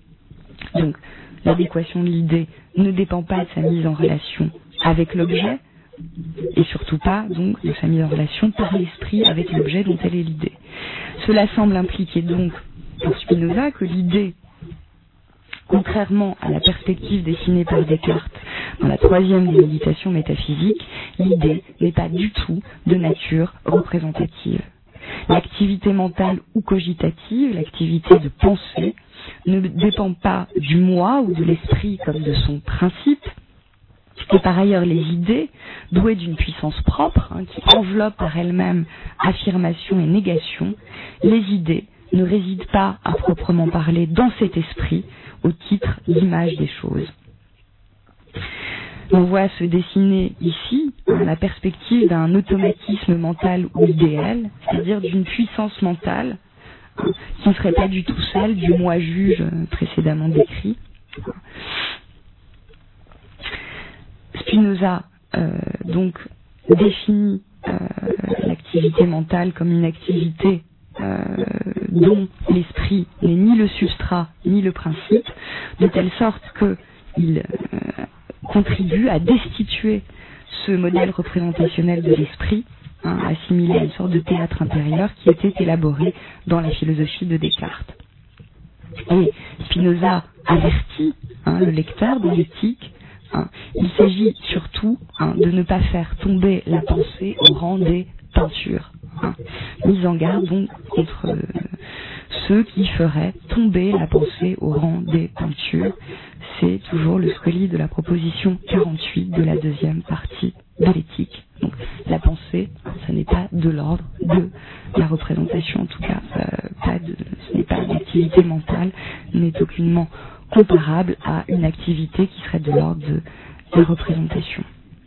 Donc l'adéquation de l'idée ne dépend pas de sa mise en relation avec l'objet et surtout pas donc de sa mise en relation par l'esprit avec l'objet dont elle est l'idée. Cela semble impliquer donc pour Spinoza que l'idée, contrairement à la perspective dessinée par Descartes dans la troisième des méditations métaphysiques, l'idée n'est pas du tout de nature représentative. L'activité mentale ou cogitative, l'activité de pensée, ne dépend pas du moi ou de l'esprit comme de son principe. Et par ailleurs, les idées, douées d'une puissance propre, hein, qui enveloppent par elles-mêmes affirmation et négation, les idées ne résident pas, à proprement parler, dans cet esprit, au titre d'image des choses. On voit se dessiner ici hein, la perspective d'un automatisme mental ou idéal, c'est-à-dire d'une puissance mentale hein, qui ne serait pas du tout celle du moi juge euh, précédemment décrit, Spinoza euh, donc définit euh, l'activité mentale comme une activité euh, dont l'esprit n'est ni le substrat ni le principe, de telle sorte qu'il euh, contribue à destituer ce modèle représentationnel de l'esprit, hein, assimilé à une sorte de théâtre intérieur qui était élaboré dans la philosophie de Descartes. Et Spinoza avertit hein, le lecteur dans l'éthique. Hein, il s'agit surtout hein, de ne pas faire tomber la pensée au rang des peintures. Hein. Mise en garde donc contre euh, ceux qui feraient tomber la pensée au rang des peintures. C'est toujours le scoli de la proposition quarante-huit de la deuxième partie de l'éthique. Donc la pensée, ça n'est pas de l'ordre de la représentation, en tout cas, euh, pas de, ce n'est pas une activité mentale, n'est aucunement comparable à une activité qui serait de l'ordre de la représentation,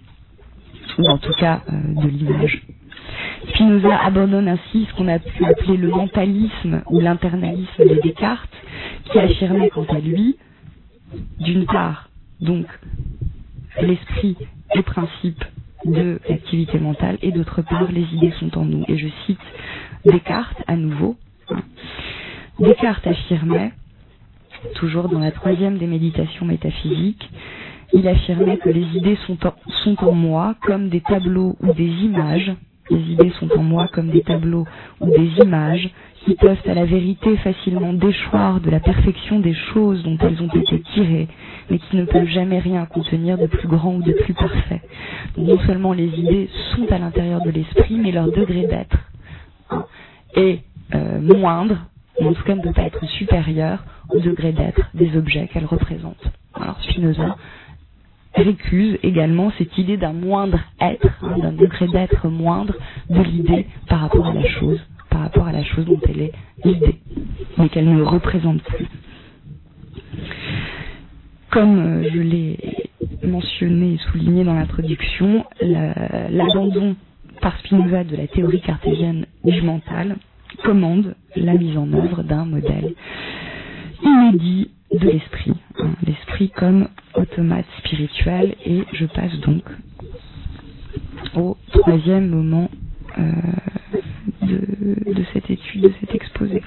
ou en tout cas euh, de l'image. Spinoza abandonne ainsi ce qu'on a pu appeler le mentalisme ou l'internalisme de Descartes, qui affirmait quant à lui, d'une part, donc, l'esprit et principe de l'activité mentale, et d'autre part, les idées sont en nous. Et je cite Descartes à nouveau. Hein. Descartes affirmait, toujours dans la troisième des méditations métaphysiques, il affirmait que les idées sont en, sont en moi comme des tableaux ou des images. Les idées sont en moi comme des tableaux ou des images qui peuvent à la vérité facilement déchoir de la perfection des choses dont elles ont été tirées, mais qui ne peuvent jamais rien contenir de plus grand ou de plus parfait. Donc non seulement les idées sont à l'intérieur de l'esprit, mais leur degré d'être hein, est euh, moindre, ou en tout cas ne peut pas être supérieur au degré d'être des objets qu'elles représentent. Alors Spinoza récuse également cette idée d'un moindre être, hein, d'un degré d'être moindre de l'idée par rapport à la chose, par rapport à la chose dont elle est l'idée, mais qu'elle ne représente plus. Comme euh, je l'ai mentionné et souligné dans l'introduction, la, l'abandon par Spinoza de la théorie cartésienne du mental commande la mise en œuvre d'un modèle inédit de l'esprit, hein, l'esprit comme automate spirituel, et je passe donc au troisième moment euh, de, de cette étude, de cet exposé.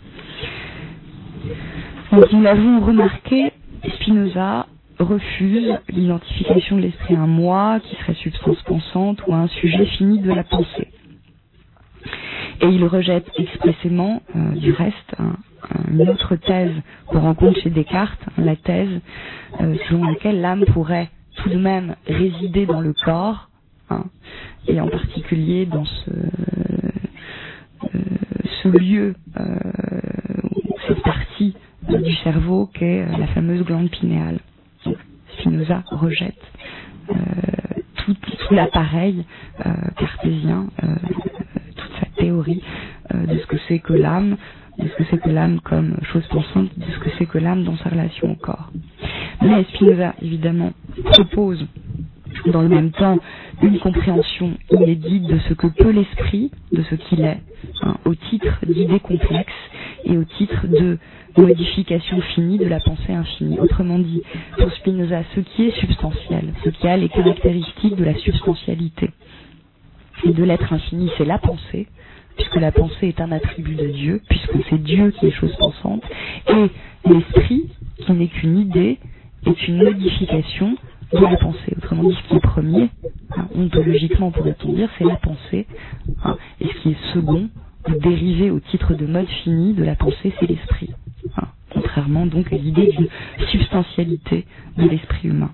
Donc nous l'avons remarqué, Spinoza refuse l'identification de l'esprit à un moi qui serait substance pensante ou à un sujet fini de la pensée. Et il rejette expressément, euh, du reste, hein, une autre thèse qu'on rencontre chez Descartes, la thèse euh, selon laquelle l'âme pourrait tout de même résider dans le corps, hein, et en particulier dans ce, euh, ce lieu, euh, cette partie euh, du cerveau qu'est euh, la fameuse glande pinéale. Donc, Spinoza rejette euh, tout, tout l'appareil euh, cartésien, euh, toute sa théorie euh, de ce que c'est que l'âme, de ce que c'est que l'âme comme chose pensante, de ce que c'est que l'âme dans sa relation au corps. Mais Spinoza, évidemment, propose dans le même temps une compréhension inédite de ce que peut l'esprit, de ce qu'il est, hein, au titre d'idées complexes et au titre de modification finie de la pensée infinie. Autrement dit, pour Spinoza, ce qui est substantiel, ce qui a les caractéristiques de la substantialité et de l'être infini, c'est la pensée, puisque la pensée est un attribut de Dieu, puisque c'est Dieu qui est chose pensante, et l'esprit, qui n'est qu'une idée, est une modification de la pensée. Autrement dit, ce qui est premier, hein, ontologiquement pourrait-on dire, c'est la pensée, hein, et ce qui est second, dérivé au titre de mode fini de la pensée, c'est l'esprit. Hein, contrairement donc à l'idée d'une substantialité de l'esprit humain.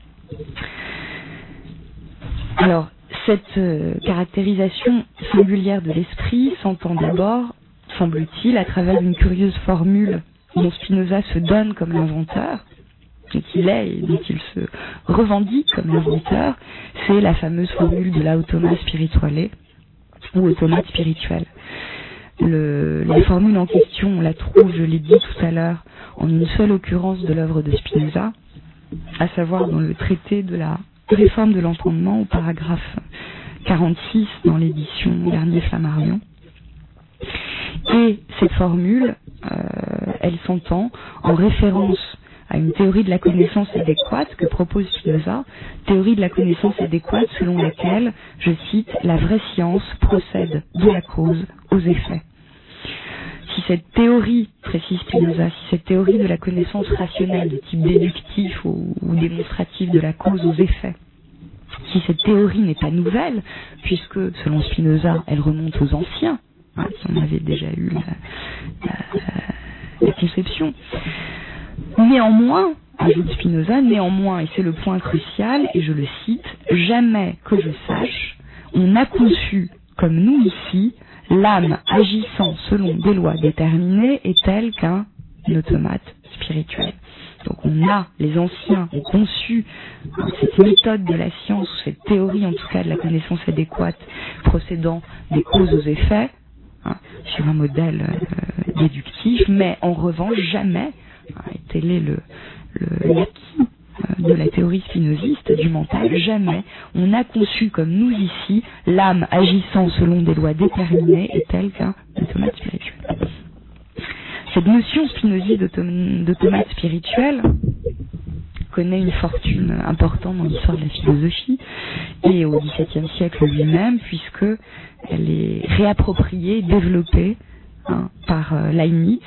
Alors, cette euh, caractérisation singulière de l'esprit s'entend d'abord, semble-t-il, à travers une curieuse formule dont Spinoza se donne comme l'inventeur, et qu'il est et dont il se revendique comme l'inventeur, c'est la fameuse formule de l'automa spirituale, ou automate spirituel. Le, la formule en question, on la trouve, je l'ai dit tout à l'heure, en une seule occurrence de l'œuvre de Spinoza, à savoir dans le traité de la réforme de l'entendement, au paragraphe quarante-six dans l'édition Garnier Flammarion. Et cette formule, euh, elle s'entend en référence à une théorie de la connaissance adéquate que propose Spinoza, théorie de la connaissance adéquate selon laquelle, je cite, la vraie science procède de la cause aux effets. Si cette théorie, précise Spinoza, si cette théorie de la connaissance rationnelle de type déductif ou, ou démonstratif de la cause aux effets, si cette théorie n'est pas nouvelle, puisque, selon Spinoza, elle remonte aux anciens, hein, si on avait déjà eu la, la, la conception, néanmoins, ajoute Spinoza, néanmoins, et c'est le point crucial, et je le cite, jamais que je sache, on n'a conçu, comme nous ici, l'âme agissant selon des lois déterminées est telle qu'un automate spirituel. Donc on a, les anciens ont conçu cette méthode de la science, cette théorie en tout cas de la connaissance adéquate procédant des causes aux effets, hein, sur un modèle euh, déductif, mais en revanche jamais, hein, et tel est le, le, l'acquis euh, de la théorie spinoziste du mental, jamais on a conçu comme nous ici l'âme agissant selon des lois déterminées est telle qu'un automate spirituel. Cette notion spinoziste d'autom- d'automate spirituel connaît une fortune importante dans l'histoire de la philosophie et au dix-septième siècle lui-même, puisque elle est réappropriée, développée hein, par euh, Leibniz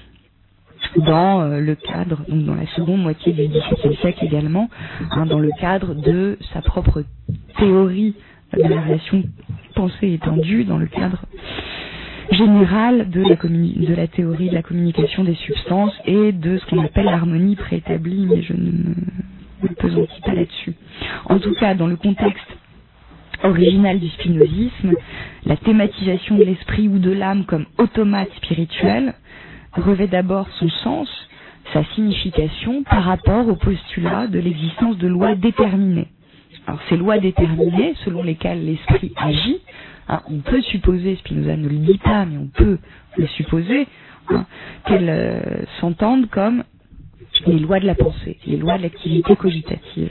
dans euh, le cadre, donc dans la seconde moitié du dix-septième siècle également, hein, dans le cadre de sa propre théorie de la relation pensée étendue, dans le cadre générale de la, communi- de la théorie de la communication des substances et de ce qu'on appelle l'harmonie préétablie, mais je ne me pesantis pas là-dessus. En tout cas, dans le contexte original du spinozisme, la thématisation de l'esprit ou de l'âme comme automate spirituel revêt d'abord son sens, sa signification par rapport au postulat de l'existence de lois déterminées. Alors ces lois déterminées, selon lesquelles l'esprit agit, hein, on peut supposer, Spinoza ne le dit pas, mais on peut le supposer, hein, qu'elles euh, s'entendent comme les lois de la pensée, les lois de l'activité cogitative.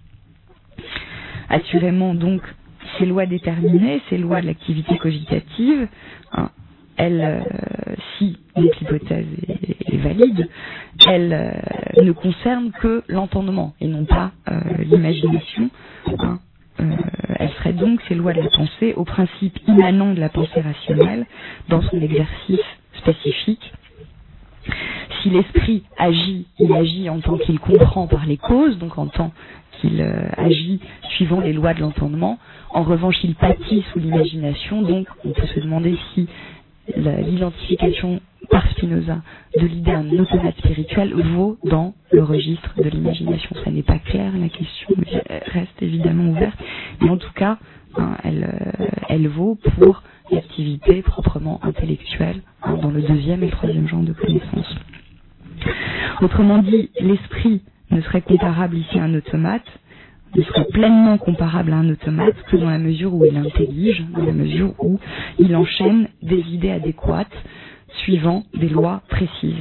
Assurément donc, ces lois déterminées, ces lois de l'activité cogitative, hein, elles, euh, si donc l'hypothèse est, est valide, elles euh, ne concernent que l'entendement et non pas euh, l'imagination. Hein. Euh, elles seraient donc ces lois de la pensée au principe immanent de la pensée rationnelle dans son exercice spécifique. Si l'esprit agit, il agit en tant qu'il comprend par les causes, donc en tant qu'il euh, agit suivant les lois de l'entendement. En revanche, il pâtit sous l'imagination, donc on peut se demander si la, l'identification par Spinoza de l'idée d'un automate spirituel vaut dans le registre de l'imagination. Ça n'est pas clair, la question reste évidemment ouverte, mais en tout cas, hein, elle, euh, elle vaut pour l'activité proprement intellectuelle hein, dans le deuxième et le troisième genre de connaissance. Autrement dit, l'esprit ne serait comparable ici à un automate, ne serait pleinement comparable à un automate que dans la mesure où il intellige, dans la mesure où il enchaîne des idées adéquates suivant des lois précises.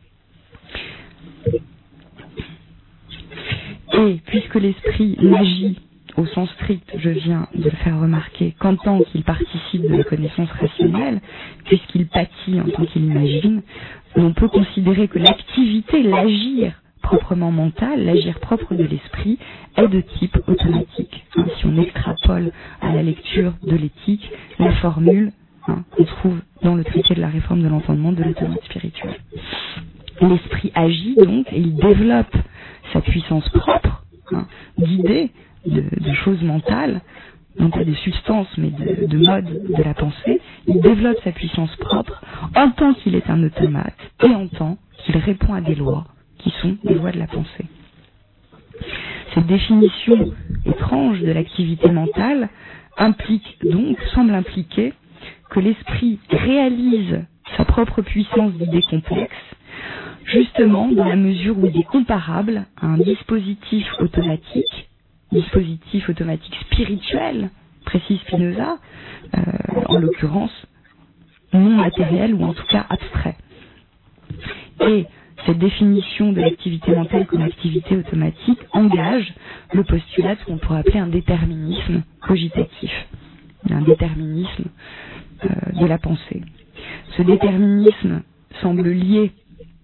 Et puisque l'esprit n'agit au sens strict, je viens de le faire remarquer, qu'en tant qu'il participe de la connaissance rationnelle, puisqu'il pâtit en tant qu'il imagine, on peut considérer que l'activité, l'agir proprement mental, l'agir propre de l'esprit, est de type automatique. Hein, si on extrapole à la lecture de l'éthique, la formule hein, qu'on trouve dans le traité de la réforme de l'entendement de l'automate spirituel. L'esprit agit donc et il développe sa puissance propre hein, d'idées, de, de choses mentales, non pas de substance mais de, de mode de la pensée. Il développe sa puissance propre en tant qu'il est un automate et en tant qu'il répond à des lois qui sont les lois de la pensée. Cette définition étrange de l'activité mentale implique donc, semble impliquer, que l'esprit réalise sa propre puissance d'idées complexes, justement dans la mesure où il est comparable à un dispositif automatique, dispositif automatique spirituel, précise Spinoza, euh, en l'occurrence non matériel ou en tout cas abstrait. Et cette définition de l'activité mentale comme activité automatique engage le postulat de ce qu'on pourrait appeler un déterminisme cogitatif, un déterminisme euh, de la pensée. Ce déterminisme semble lié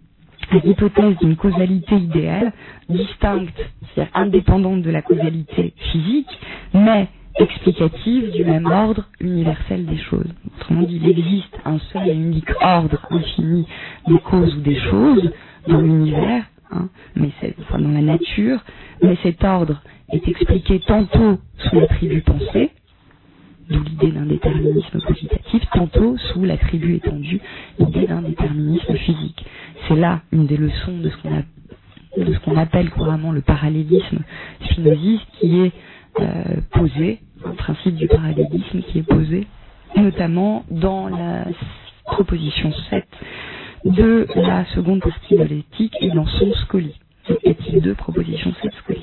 à l'hypothèse d'une causalité idéale, distincte, c'est-à-dire indépendante de la causalité physique, mais explicative du même ordre universel des choses. Autrement dit, il existe un seul et unique ordre infini des causes ou des choses dans l'univers, hein, mais c'est, enfin, dans la nature, mais cet ordre est expliqué tantôt sous l'attribut pensée, d'où l'idée d'un déterminisme quantitatif, tantôt sous l'attribut étendu, l'idée d'un déterminisme physique. C'est là une des leçons de ce qu'on a de ce qu'on appelle couramment le parallélisme spinoziste, qui est euh, posé, un principe du parallélisme qui est posé notamment dans la proposition sept de la seconde partie de l'éthique et dans son scoli. Éthique deux, proposition sept, scoli.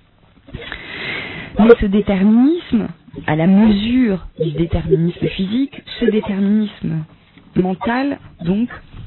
Mais ce déterminisme, à la mesure du déterminisme physique, ce déterminisme mental, donc,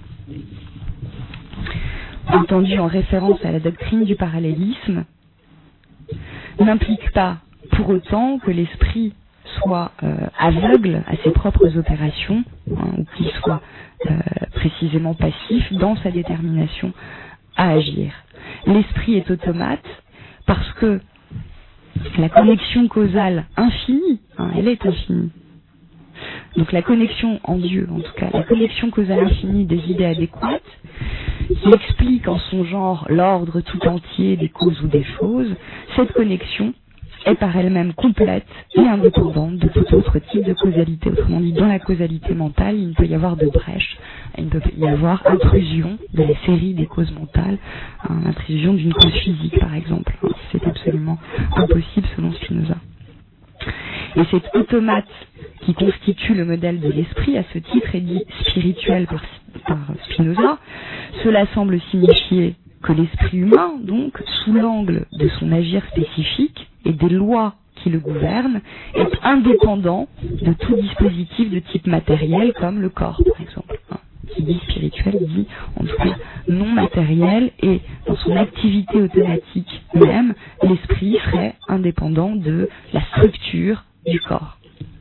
entendu en référence à la doctrine du parallélisme, n'implique pas pour autant que l'esprit soit euh, aveugle à ses propres opérations, hein, ou qu'il soit euh, précisément passif dans sa détermination à agir. L'esprit est automate parce que la connexion causale infinie, hein, elle est infinie. Donc la connexion en Dieu, en tout cas, la connexion causale infinie des idées adéquates, qui explique en son genre l'ordre tout entier des causes ou des choses, cette connexion est par elle-même complète et indépendante de tout autre type de causalité. Autrement dit, dans la causalité mentale, il ne peut y avoir de brèche, il ne peut y avoir intrusion de la série des causes mentales, hein, intrusion d'une cause physique par exemple. C'est absolument impossible selon Spinoza. Et cet automate qui constitue le modèle de l'esprit, à ce titre, est dit spirituel par, par Spinoza. Cela semble signifier que l'esprit humain, donc, sous l'angle de son agir spécifique et des lois qui le gouvernent, est indépendant de tout dispositif de type matériel, comme le corps, par exemple. Qui dit spirituel, dit en tout cas non matériel, et dans son activité automatique même, l'esprit serait indépendant de la structure du corps.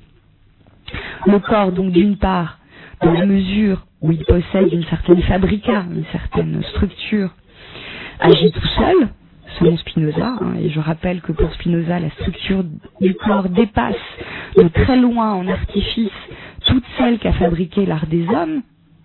Le corps, donc, d'une part, dans la mesure où il possède une certaine fabrica, une certaine structure, agit tout seul, selon Spinoza, hein, et je rappelle que pour Spinoza, la structure du corps dépasse de très loin en artifice toute celle qu'a fabriqué l'art des hommes.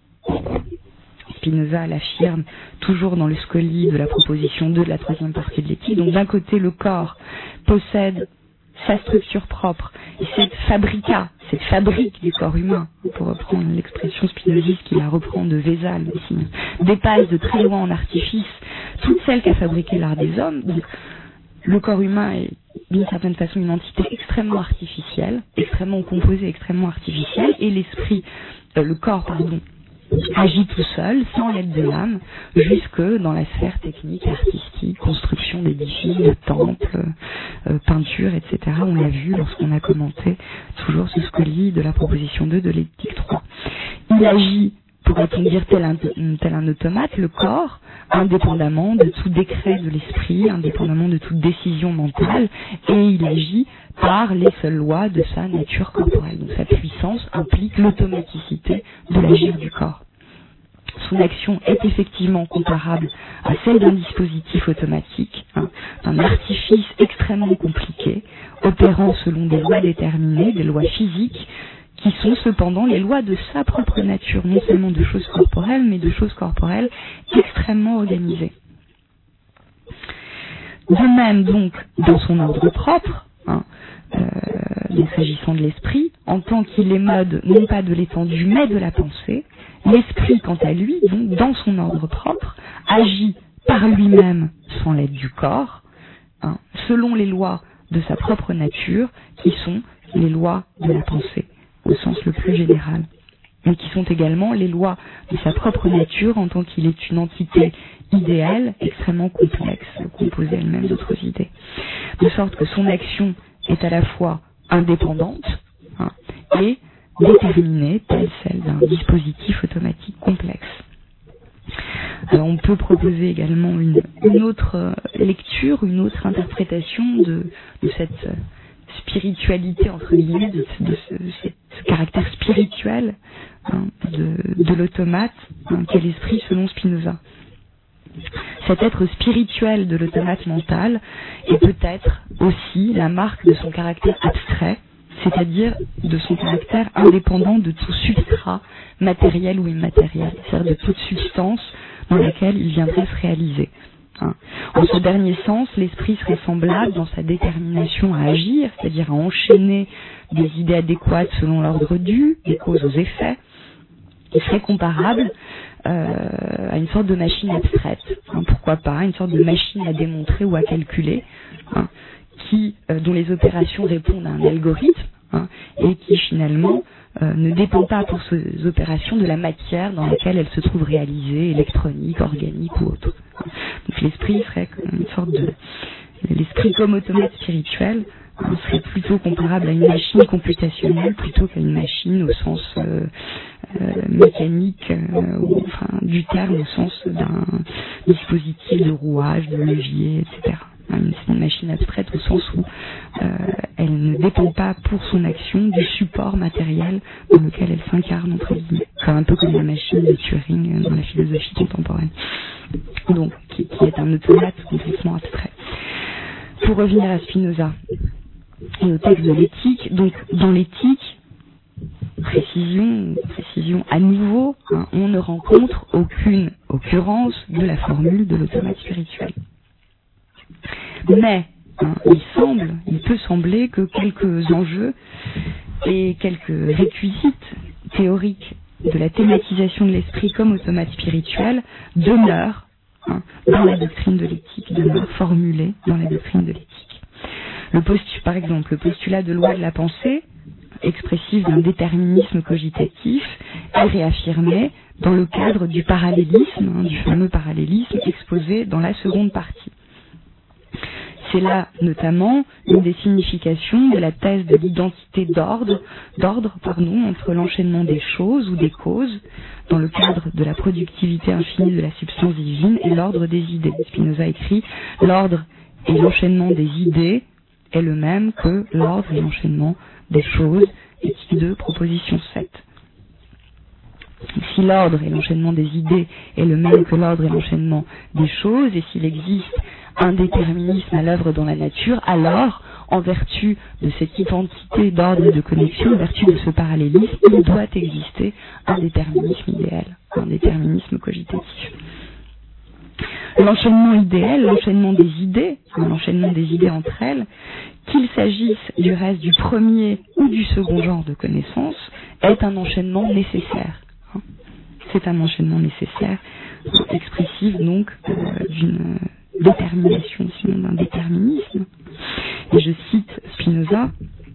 Spinoza l'affirme toujours dans le scoli de la proposition deux de la troisième partie de l'éthique. Donc d'un côté, le corps possède sa structure propre, et cette fabrica, cette fabrique du corps humain, pour reprendre l'expression spinoziste qui la reprend de Vézal, dépasse de très loin en artifice toute celle qu'a fabriqué l'art des hommes. Donc, le corps humain est d'une certaine façon une entité extrêmement artificielle, extrêmement composée, extrêmement artificielle, et l'esprit, euh, le corps, pardon, agit tout seul, sans l'aide de l'âme, jusque dans la sphère technique, artistique, construction d'édifices, de temples, euh, peinture, et cetera. On l'a vu lorsqu'on a commenté toujours ce scoli de la proposition deux de l'éthique trois. Il agit, pourrait-on dire, tel un, tel un automate, le corps, indépendamment de tout décret de l'esprit, indépendamment de toute décision mentale, et il agit par les seules lois de sa nature corporelle. Donc sa puissance implique l'automaticité de l'agir du corps. Son action est effectivement comparable à celle d'un dispositif automatique, hein, d'un artifice extrêmement compliqué, opérant selon des lois déterminées, des lois physiques, qui sont cependant les lois de sa propre nature, non seulement de choses corporelles, mais de choses corporelles extrêmement organisées. De même, donc, dans son ordre propre, hein, euh, s'agissant de l'esprit, en tant qu'il est mode non pas de l'étendue, mais de la pensée, l'esprit, quant à lui, donc, dans son ordre propre, agit par lui-même sans l'aide du corps, hein, selon les lois de sa propre nature, qui sont les lois de la pensée, au sens le plus général, mais qui sont également les lois de sa propre nature en tant qu'il est une entité idéale, extrêmement complexe, composée elle-même d'autres idées. De sorte que son action est à la fois indépendante, hein, et déterminée, telle celle d'un dispositif automatique complexe. Alors on peut proposer également une, une autre lecture, une autre interprétation de, de cette spiritualité, entre guillemets, de, de ce, ce, ce caractère spirituel, hein, de, de l'automate, hein, qu'est l'esprit selon Spinoza. Cet être spirituel de l'automate mental est peut-être aussi la marque de son caractère abstrait, c'est-à-dire de son caractère indépendant de tout substrat matériel ou immatériel, c'est-à-dire de toute substance dans laquelle il viendrait se réaliser. Hein. En ce dernier sens, l'esprit serait semblable dans sa détermination à agir, c'est-à-dire à enchaîner des idées adéquates selon l'ordre dû, des causes aux effets. Il serait comparable euh, à une sorte de machine abstraite, hein, pourquoi pas, une sorte de machine à démontrer ou à calculer, hein, qui, euh, dont les opérations répondent à un algorithme, hein, et qui finalement euh, ne dépend pas pour ces opérations de la matière dans laquelle elle se trouve réalisée, électronique, organique ou autre. Donc l'esprit serait une sorte de... L'esprit comme automate spirituel hein, serait plutôt comparable à une machine computationnelle plutôt qu'à une machine au sens euh, euh, mécanique, euh, ou, enfin, du terme, au sens d'un dispositif de rouage, de levier, et cetera. C'est une machine abstraite au sens où euh, elle ne dépend pas pour son action du support matériel dans lequel elle s'incarne, entre guillemets, comme un peu comme la machine de Turing dans la philosophie contemporaine. Donc, qui, qui est un automate complètement abstrait. Pour revenir à Spinoza et au texte de l'éthique, donc dans l'éthique, précision, précision à nouveau, hein, on ne rencontre aucune occurrence de la formule de l'automate spirituel. Mais hein, il semble, il peut sembler que quelques enjeux et quelques réquisites théoriques de la thématisation de l'esprit comme automate spirituel demeurent hein, dans la doctrine de l'éthique, demeurent formulés dans la doctrine de l'éthique. Le postu- par exemple, le postulat de loi de la pensée, expressif d'un déterminisme cogitatif, est réaffirmé dans le cadre du parallélisme, hein, du fameux parallélisme exposé dans la seconde partie. C'est là notamment une des significations de la thèse de l'identité d'ordre, d'ordre pardon, entre l'enchaînement des choses ou des causes dans le cadre de la productivité infinie de la substance divine et l'ordre des idées. Spinoza écrit « L'ordre et l'enchaînement des idées est le même que l'ordre et l'enchaînement des choses » éthique deux, proposition sept. Si l'ordre et l'enchaînement des idées est le même que l'ordre et l'enchaînement des choses, et s'il existe un déterminisme à l'œuvre dans la nature, alors, en vertu de cette identité d'ordre et de connexion, en vertu de ce parallélisme, il doit exister un déterminisme idéal, un déterminisme cogitatif. L'enchaînement idéal, l'enchaînement des idées, l'enchaînement des idées entre elles, qu'il s'agisse du reste du premier ou du second genre de connaissance, est un enchaînement nécessaire. C'est un enchaînement nécessaire, expressif donc euh, d'une détermination, sinon d'un déterminisme. Et je cite Spinoza,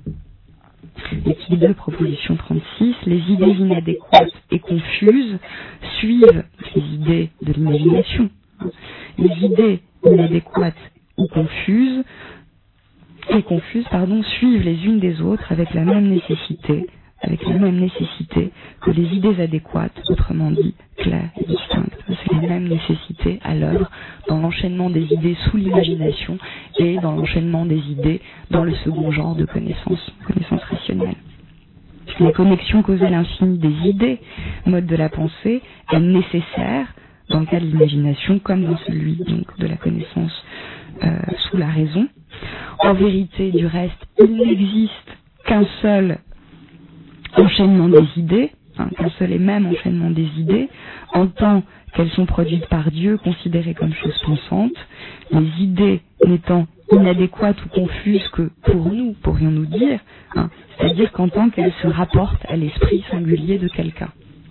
Éthique deux, proposition trente-six, les idées inadéquates et confuses suivent les idées de l'imagination. Les idées inadéquates ou confuses et confuses, pardon, suivent les unes des autres avec la même nécessité, avec la même nécessité que les idées adéquates, autrement dit claires et distinctes. C'est la même nécessité à l'œuvre dans l'enchaînement des idées sous l'imagination et dans l'enchaînement des idées dans le second genre de connaissance, connaissance rationnelle. La connexion causale infinie des idées, mode de la pensée, est nécessaire dans le cas de l'imagination comme dans celui donc de la connaissance euh, sous la raison. En vérité, du reste, il n'existe qu'un seul enchaînement des idées, hein, qu'un seul et même enchaînement des idées, en tant qu'elles sont produites par Dieu, considérées comme choses pensantes, les idées n'étant inadéquates ou confuses que pour nous, pourrions-nous dire, hein, c'est-à-dire qu'en tant qu'elles se rapportent à l'esprit singulier de quelqu'un.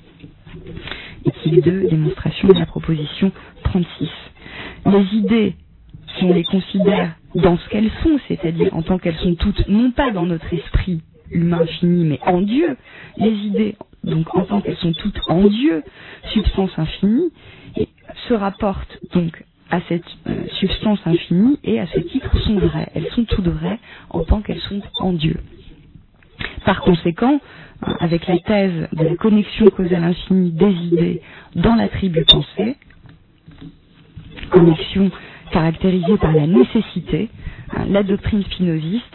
Éthique deux, démonstration de la proposition trente-six. Les idées, si on les considère dans ce qu'elles sont, c'est-à-dire en tant qu'elles sont toutes, non pas dans notre esprit humain fini, mais en Dieu, les idées, donc en tant qu'elles sont toutes en Dieu, substance infinie, et se rapportent donc à cette euh, substance infinie et à ce titre sont vraies. Elles sont toutes vraies en tant qu'elles sont en Dieu. Par conséquent, avec la thèse de la connexion causale infinie des idées dans l'attribut pensée, connexion caractérisée par la nécessité, la doctrine spinoziste,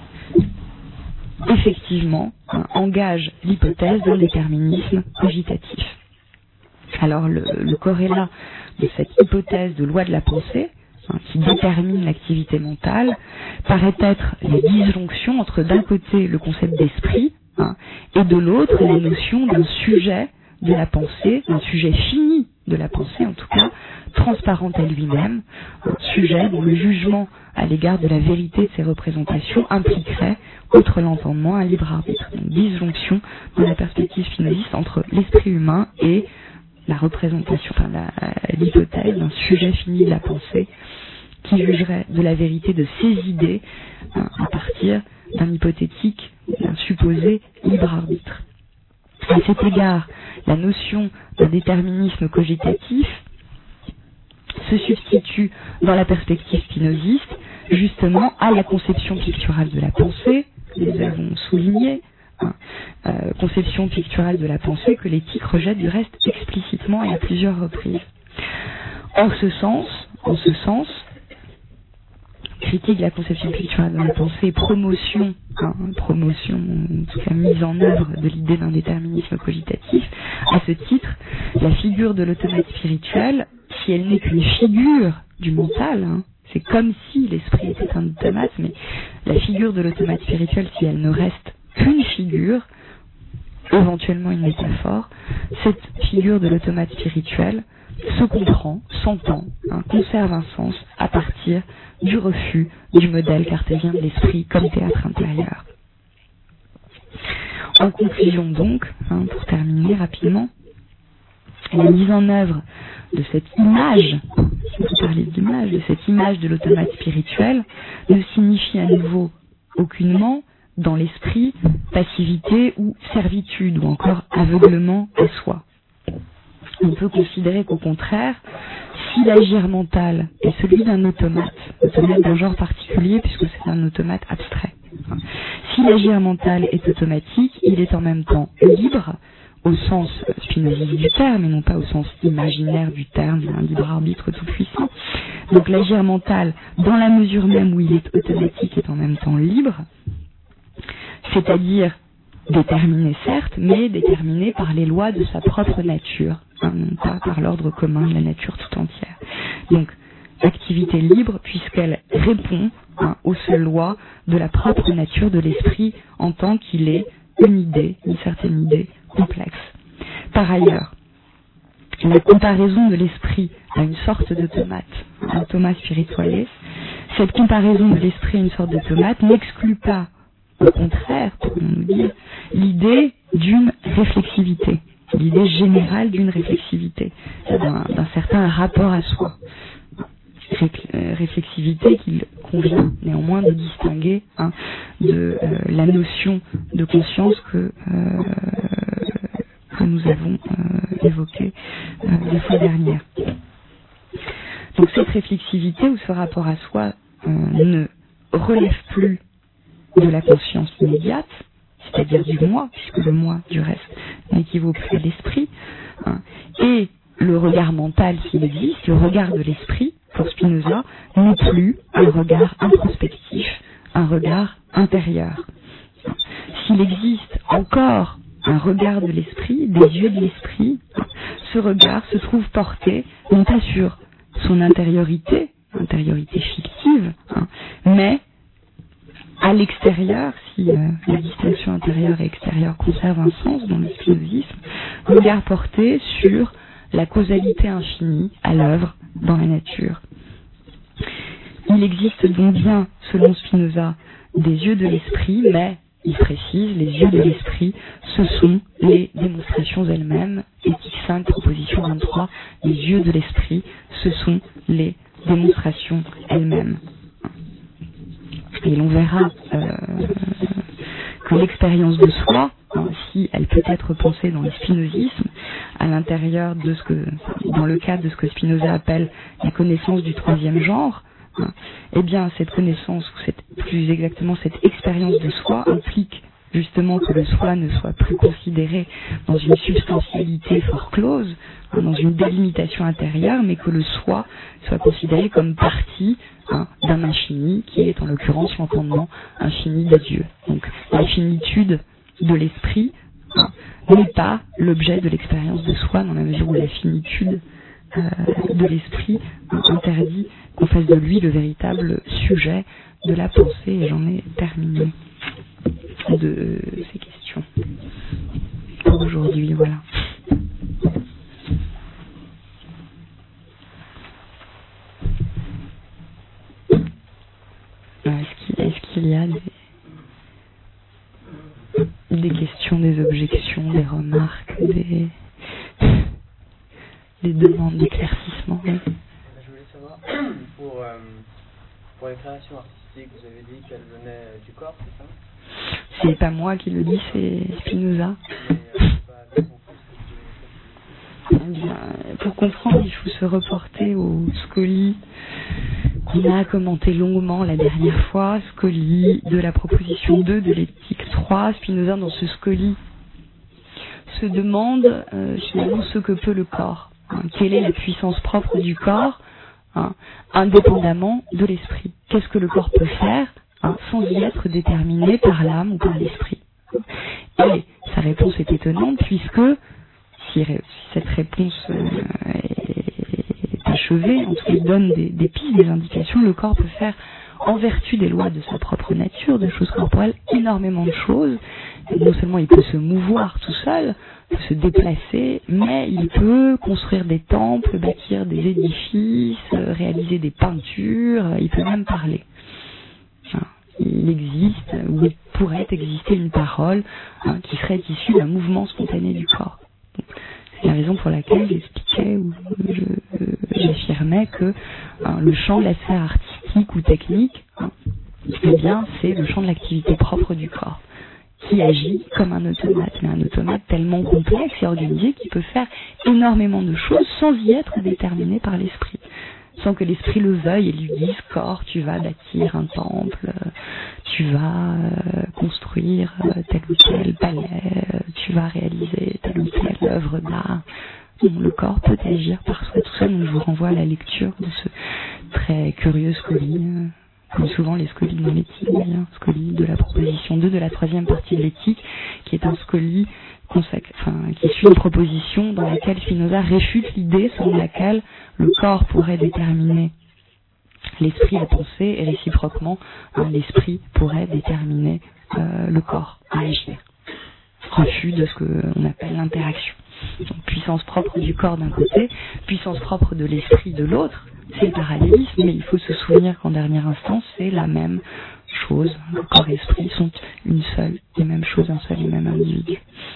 effectivement, engage l'hypothèse d'un déterminisme cogitatif. Alors, le, le corrélat de cette hypothèse de loi de la pensée, hein, qui détermine l'activité mentale, paraît être la disjonction entre d'un côté le concept d'esprit, hein, et de l'autre la notion d'un sujet de la pensée, d'un sujet fini de la pensée, en tout cas, transparent à lui-même, un sujet dont le jugement à l'égard de la vérité de ses représentations impliquerait, outre l'entendement, un libre arbitre. Donc, disjonction dans la perspective spinoziste entre l'esprit humain et la représentation, enfin la, l'hypothèse d'un sujet fini de la pensée qui jugerait de la vérité de ses idées hein, à partir d'un hypothétique, d'un supposé libre arbitre. À cet égard, la notion d'un déterminisme cogitatif se substitue dans la perspective spinoziste justement à la conception picturale de la pensée, que nous avons souligné, hein, euh, conception picturale de la pensée que l'éthique rejette du reste explicitement et à plusieurs reprises. En ce sens, en ce sens, critique de la conception picturale de la pensée, promotion, hein, promotion, en tout cas mise en œuvre de l'idée d'un déterminisme cogitatif. À ce titre, la figure de l'automate spirituel, si elle n'est qu'une figure du mental, hein, c'est comme si l'esprit était un automate, mais la figure de l'automate spirituel, si elle ne reste qu'une figure, éventuellement une métaphore, cette figure de l'automate spirituel se comprend, s'entend, hein, conserve un sens à partir du refus du modèle cartésien de l'esprit comme théâtre intérieur. En conclusion donc, hein, pour terminer rapidement, la mise en œuvre de cette image, si vous parlez d'image, de cette image de l'automate spirituel, ne signifie à nouveau aucunement dans l'esprit passivité ou servitude ou encore aveuglement à soi. On peut considérer qu'au contraire, si l'agir mental est celui d'un automate, automate d'un genre particulier puisque c'est un automate abstrait, si l'agir mental est automatique, il est en même temps libre, au sens spinoziste du terme, et non pas au sens imaginaire du terme d'un libre arbitre tout puissant. Donc l'agir mental, dans la mesure même où il est automatique, est en même temps libre, c'est-à-dire déterminé certes, mais déterminé par les lois de sa propre nature, hein, non pas par l'ordre commun de la nature tout entière. Donc, activité libre puisqu'elle répond hein, aux seules lois de la propre nature de l'esprit en tant qu'il est une idée, une certaine idée complexe. Par ailleurs, la comparaison de l'esprit à une sorte d'automate, un Thomas spiritualis, cette comparaison de l'esprit à une sorte d'automate n'exclut pas, au contraire, pourrions-nous dire, l'idée d'une réflexivité, l'idée générale d'une réflexivité, d'un, d'un certain rapport à soi. Réflexivité qu'il convient néanmoins de distinguer hein, de euh, la notion de conscience que, euh, que nous avons euh, évoquée euh, la fois dernière. Donc cette réflexivité ou ce rapport à soi euh, ne relève plus de la conscience immédiate, c'est-à-dire du moi, puisque le moi, du reste, n'équivaut plus à l'esprit, hein, et le regard mental s'il existe, le regard de l'esprit, pour Spinoza, n'est plus un regard introspectif, un regard intérieur. S'il existe encore un regard de l'esprit, des yeux de l'esprit, ce regard se trouve porté non pas sur son intériorité, intériorité fictive, hein, mais à l'extérieur, si euh, la distinction intérieure et extérieure conserve un sens dans le spinozisme, regard porté sur la causalité infinie à l'œuvre dans la nature. Il existe donc bien, selon Spinoza, des yeux de l'esprit, mais, il précise, les yeux de l'esprit, ce sont les démonstrations elles-mêmes. Éthique cinq, proposition vingt-trois, les yeux de l'esprit, ce sont les démonstrations elles-mêmes. Et l'on verra euh, que l'expérience de soi, si elle peut être pensée dans le spinozisme, à l'intérieur de ce que, dans le cadre de ce que Spinoza appelle la connaissance du troisième genre, hein, eh bien cette connaissance, ou cette, plus exactement cette expérience de soi, implique justement que le soi ne soit plus considéré dans une substantialité fort close, hein, dans une délimitation intérieure, mais que le soi soit considéré comme partie hein, d'un infini, qui est en l'occurrence l'entendement infini de Dieu. Donc la finitude de l'esprit hein, n'est pas l'objet de l'expérience de soi, dans la mesure où la finitude euh, de l'esprit interdit qu'on fasse de lui le véritable sujet de la pensée. Et j'en ai terminé de ces questions pour aujourd'hui. Voilà. Est-ce qu'il, est-ce qu'il y a des, des questions, des objections, des remarques, des, des demandes d'éclaircissement? Oui. Je voulais savoir, pour, euh, pour les créations artistiques, vous avez dit qu'elles venaient du corps, c'est ça? C'est pas moi qui le dis, c'est Spinoza. Mais, euh, pas Eh bien, pour comprendre, il faut se reporter au Scoli qu'on a commenté longuement la dernière fois, Scoli de la proposition deux de l'éthique trois. Spinoza, dans ce Scoli, se demande euh, finalement ce que peut le corps. Hein, quelle est la puissance propre du corps, hein, indépendamment de l'esprit. Qu'est-ce que le corps peut faire, hein, sans y être déterminé par l'âme ou par l'esprit. Et sa réponse est étonnante, puisque si cette réponse euh, est achevée, en tout cas, il donne des, des pistes, des indications, le corps peut faire, en vertu des lois de sa propre nature, de choses corporelles, énormément de choses. Et non seulement il peut se mouvoir tout seul, peut se déplacer, mais il peut construire des temples, bâtir des édifices, réaliser des peintures, il peut même parler. Hein, il existe, ou il pourrait exister une parole, hein, qui serait issue d'un mouvement spontané du corps. C'est la raison pour laquelle j'expliquais ou je, j'affirmais que hein, le champ de la sphère artistique ou technique, hein, eh bien, c'est le champ de l'activité propre du corps, qui agit comme un automate, mais un automate tellement complexe et organisé qu'il peut faire énormément de choses sans y être déterminé par l'esprit. Sans que l'esprit le veuille et lui dise « corps, tu vas bâtir un temple, tu vas euh, construire tel ou tel palais, tu vas réaliser telle ou telle œuvre d'art ». Le corps peut agir par soi tout seul, donc je vous renvoie à la lecture de ce très curieux Scoli, euh, comme souvent les Scolis dans l'éthique, hein, Scoli de la proposition deux de la troisième partie de l'éthique, qui est un Scoli consacré, enfin, qui suit une proposition dans laquelle Spinoza réfute l'idée selon laquelle le corps pourrait déterminer l'esprit à penser et réciproquement hein, l'esprit pourrait déterminer euh, le corps à agir. Refus de ce qu'on appelle l'interaction. Donc, puissance propre du corps d'un côté, puissance propre de l'esprit de l'autre, c'est le parallélisme, mais il faut se souvenir qu'en dernière instance, c'est la même chose. Le corps et l'esprit sont une seule et même chose, un seul et même individu.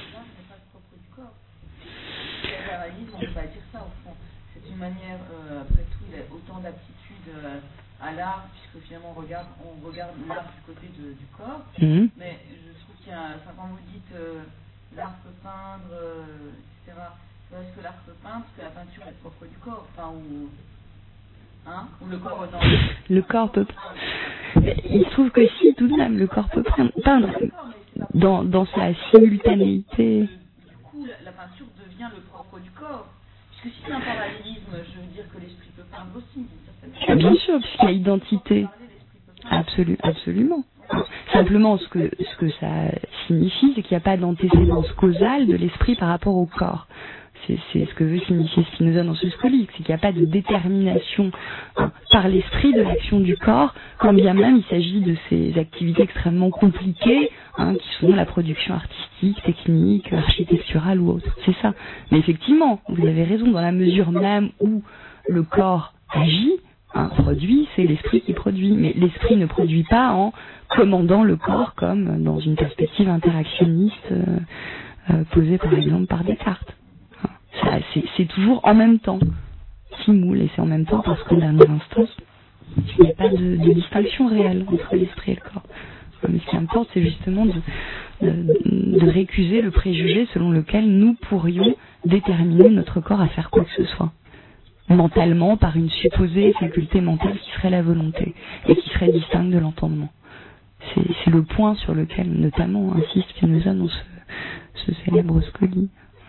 On ne peut pas dire ça au fond. C'est une manière, euh, après tout, il a autant d'aptitude euh, à l'art, puisque finalement on regarde, on regarde l'art du côté de, du corps. Mmh. Mais je trouve qu'il y a, enfin, quand vous dites euh, l'art peut peindre, euh, et cetera. Est-ce que l'art peut peindre, parce que la peinture est propre du corps, enfin, ou, hein, ou le corps non. Le corps peut peindre. Il se trouve que si, tout de même, le corps peut peindre dans, dans sa simultanéité. Du coup, la, la peinture devient le propre du corps. Puisque si c'est un parallélisme, je veux dire que l'esprit peut peindre aussi. Ah, bien sûr, puisqu'il y a identité. Absolu, absolument. Simplement, ce que, ce que ça signifie, c'est qu'il n'y a pas d'antécédence causale de l'esprit par rapport au corps. C'est, c'est ce que veut signifier Spinoza dans ce Scoli, c'est qu'il n'y a pas de détermination hein, par l'esprit de l'action du corps, quand bien même il s'agit de ces activités extrêmement compliquées, hein, qui sont la production artistique, technique, architecturale ou autre. C'est ça. Mais effectivement, vous avez raison, dans la mesure même où le corps agit, hein, produit, c'est l'esprit qui produit. Mais l'esprit ne produit pas en commandant le corps comme dans une perspective interactionniste euh, euh, posée par exemple par Descartes. Ça, c'est, c'est toujours en même temps, simule, et c'est en même temps parce qu'en dernière instance, il n'y a pas de, de distinction réelle entre l'esprit et le corps. Mais ce qui importe, c'est justement de, de, de récuser le préjugé selon lequel nous pourrions déterminer notre corps à faire quoi que ce soit, mentalement, par une supposée faculté mentale qui serait la volonté, et qui serait distincte de l'entendement. C'est, c'est le point sur lequel, notamment, insiste Spinoza dans ce, ce célèbre Scoli.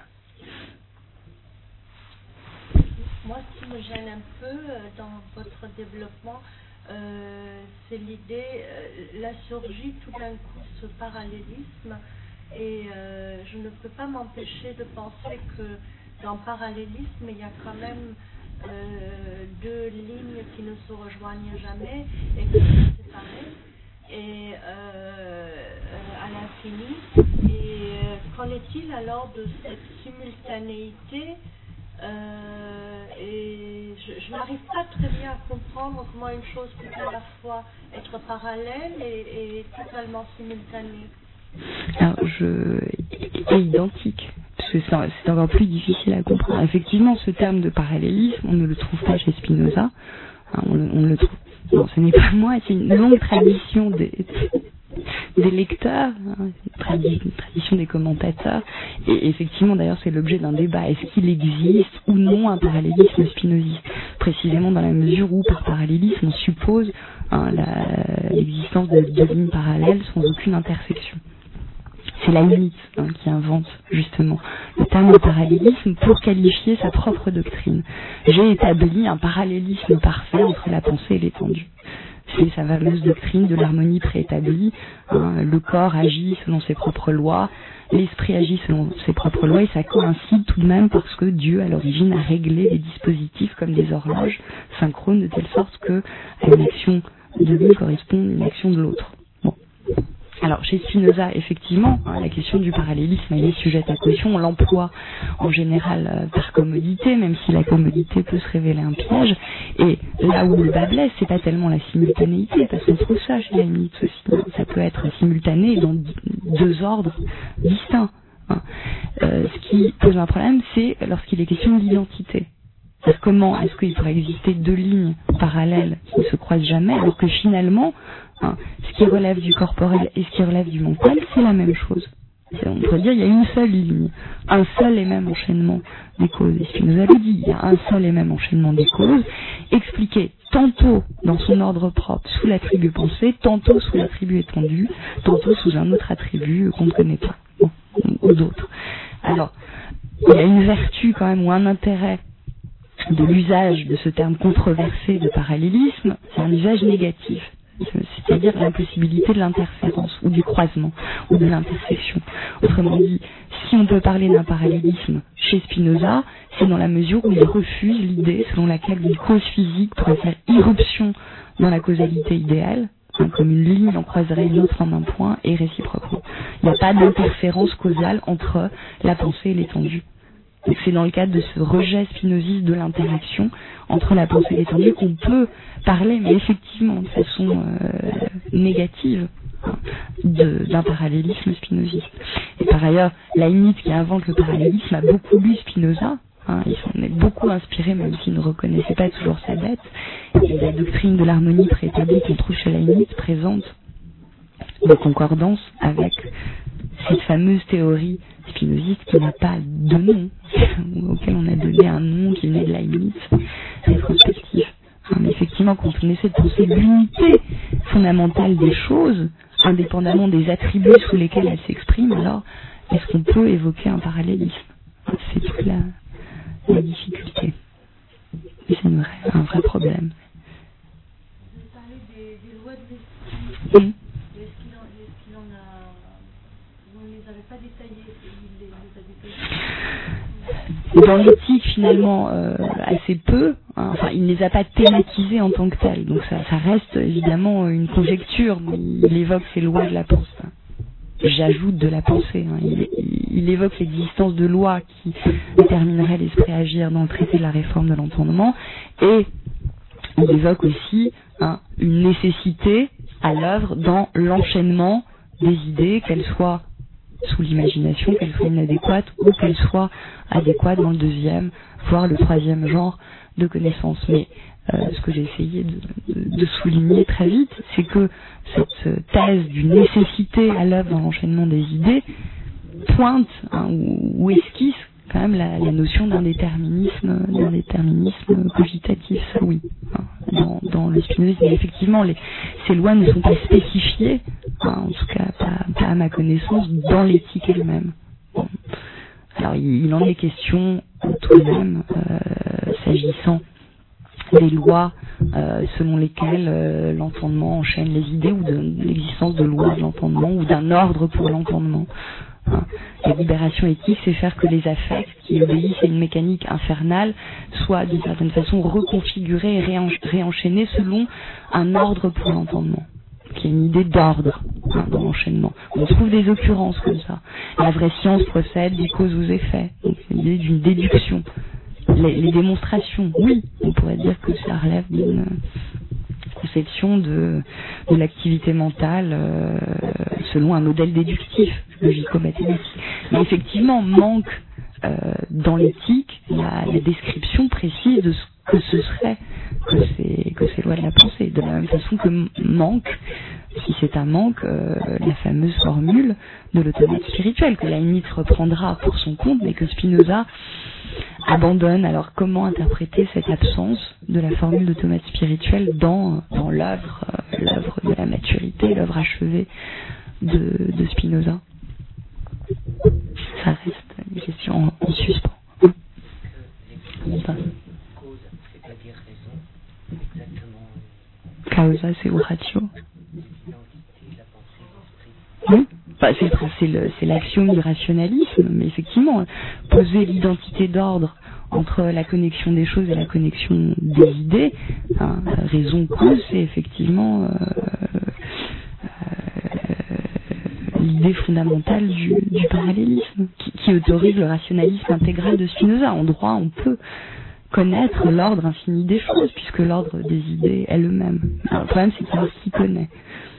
Moi, ce qui me gêne un peu euh, dans votre développement, euh, c'est l'idée, euh, là surgit tout d'un coup ce parallélisme, et euh, je ne peux pas m'empêcher de penser que dans le parallélisme, il y a quand même euh, deux lignes qui ne se rejoignent jamais et qui sont séparées et euh, à l'infini. Et euh, qu'en est-il alors de cette simultanéité? Euh, et je, je n'arrive pas très bien à comprendre comment une chose peut à la fois être parallèle et, et totalement simultanée. Alors, je... est identique, parce que c'est, c'est encore plus difficile à comprendre. Effectivement, ce terme de parallélisme, on ne le trouve pas chez Spinoza. Hein, on, on le trouve. Non, ce n'est pas moi, c'est une longue tradition des, des lecteurs, hein, une, tradi- une tradition des commentateurs. Et effectivement, d'ailleurs, c'est l'objet d'un débat. Est-ce qu'il existe ou non un parallélisme spinoziste? Précisément dans la mesure où, par parallélisme, on suppose hein, la, l'existence de deux lignes parallèles sans aucune intersection. C'est Leibniz hein, qui invente justement le terme de parallélisme pour qualifier sa propre doctrine. J'ai établi un parallélisme parfait entre la pensée et l'étendue. C'est sa fameuse doctrine de l'harmonie préétablie. Hein, le corps agit selon ses propres lois, l'esprit agit selon ses propres lois, et ça coïncide tout de même parce que Dieu, à l'origine, a réglé les dispositifs comme des horloges synchrones de telle sorte que à une action de l'une correspond une action de l'autre. Bon. Alors, chez Spinoza, effectivement, hein, la question du parallélisme, elle est sujette à caution. On l'emploie en général euh, par commodité, même si la commodité peut se révéler un piège. Et là où le bas blesse, c'est pas tellement la simultanéité, parce qu'on trouve ça chez Leibniz aussi. Ça peut être simultané dans deux ordres distincts. Hein. Euh, ce qui pose un problème, c'est lorsqu'il est question de l'identité. C'est-à-dire comment est-ce qu'il pourrait exister deux lignes parallèles qui ne se croisent jamais, alors que finalement, hein, ce qui relève du corporel et ce qui relève du mental, c'est la même chose. C'est, on pourrait dire il y a une seule ligne, un seul et même enchaînement des causes. Et Spinoza le dit, il y a un seul et même enchaînement des causes, expliqué tantôt dans son ordre propre sous l'attribut pensée, tantôt sous l'attribut étendu, tantôt sous un autre attribut qu'on ne connaît pas, bon, ou d'autres. Alors, il y a une vertu quand même, ou un intérêt de l'usage de ce terme controversé de parallélisme, c'est un usage négatif. C'est-à-dire l'impossibilité de l'interférence, ou du croisement, ou de l'intersection. Autrement dit, si on peut parler d'un parallélisme chez Spinoza, c'est dans la mesure où il refuse l'idée selon laquelle une cause physique pourrait faire irruption dans la causalité idéale, hein, comme une ligne en croiserait une autre en un point, et réciproquement. Il n'y a pas d'interférence causale entre la pensée et l'étendue. Donc c'est dans le cadre de ce rejet spinoziste de l'interaction entre la pensée et l'étendue qu'on peut parler, mais effectivement de façon euh, négative, hein, de, d'un parallélisme spinoziste. Et par ailleurs, Leibniz, qui invente le parallélisme, a beaucoup lu Spinoza. Hein, il s'en est beaucoup inspiré, même s'il ne reconnaissait pas toujours sa bête. Et la doctrine de l'harmonie préétablie qu'on trouve chez Leibniz présente une concordance avec cette fameuse théorie spinoziste qui n'a pas de nom, auquel on a donné un nom qui venait de Leibniz, rétrospectif. Mais effectivement, quand on essaie de penser l'unité fondamentale des choses, indépendamment des attributs sous lesquels elles s'expriment, alors est-ce qu'on peut évoquer un parallélisme? C'est toute la, la difficulté. Et c'est une vraie, un vrai problème. Vous parlez des, des lois de l'esprit. Mmh. Est-ce qu'il en, est-ce qu'il en a... Vous ne les avez pas détaillées, il les, les a détaillées. Dans l'éthique, finalement, euh, assez peu. Hein, enfin, il ne les a pas thématisées en tant que telles. Donc ça, ça reste évidemment une conjecture, mais il évoque ces lois de la pensée. J'ajoute de la pensée. Hein. Il, il évoque l'existence de lois qui détermineraient l'esprit à agir dans le traité de la réforme de l'entendement. Et il évoque aussi hein, une nécessité à l'œuvre dans l'enchaînement des idées, qu'elles soient sous l'imagination, qu'elles soient inadéquates ou qu'elles soient adéquates dans le deuxième, voire le troisième genre de connaissances. Mais euh, ce que j'ai essayé de, de, de souligner très vite, c'est que cette thèse d'une nécessité à l'œuvre dans l'enchaînement des idées pointe hein, ou, ou esquisse quand même la, la notion d'un déterminisme, d'un déterminisme cogitatif, ça oui, hein, dans, dans le spinozisme. Mais effectivement, les, ces lois ne sont pas spécifiées, hein, en tout cas pas, pas à ma connaissance, dans l'éthique elle-même. Bon. Alors il, il en est question tout de même, euh, s'agissant des lois euh, selon lesquelles euh, l'entendement enchaîne les idées, ou de l'existence de lois de l'entendement, ou d'un ordre pour l'entendement. Hein. La libération éthique, c'est faire que les affects qui obéissent à une mécanique infernale soient d'une certaine façon reconfigurés et réen- réenchaînés selon un ordre pour l'entendement. Qui est une idée d'ordre hein, dans l'enchaînement. On trouve des occurrences comme ça. La vraie science procède des causes aux effets. Donc c'est l'idée d'une déduction. Les, les démonstrations, oui, on pourrait dire que ça relève d'une conception de, de l'activité mentale euh, selon un modèle déductif, logico-mathématique. Mais effectivement, manque euh, dans l'éthique la, la description précise de ce que ce serait que ces, que ces lois de la pensée. De la même façon que manque, si c'est un manque, euh, la fameuse formule de l'automate spirituel, que Leibniz reprendra pour son compte, mais que Spinoza abandonne. Alors comment interpréter cette absence de la formule d'automate spirituel dans, dans l'œuvre, euh, l'œuvre de la maturité, l'œuvre achevée de, de Spinoza? Ça reste une question en, en suspens. Causa, c'est oratio. Oui, bah, c'est, c'est, le, c'est l'axiome du rationalisme, mais effectivement, poser l'identité d'ordre entre la connexion des choses et la connexion des idées, hein, raison-cause, c'est effectivement euh, euh, l'idée fondamentale du, du parallélisme, qui, qui autorise le rationalisme intégral de Spinoza. En droit, on peut connaître l'ordre infini des choses, puisque l'ordre des idées est le même. Alors, le problème, c'est de savoir qui connaît.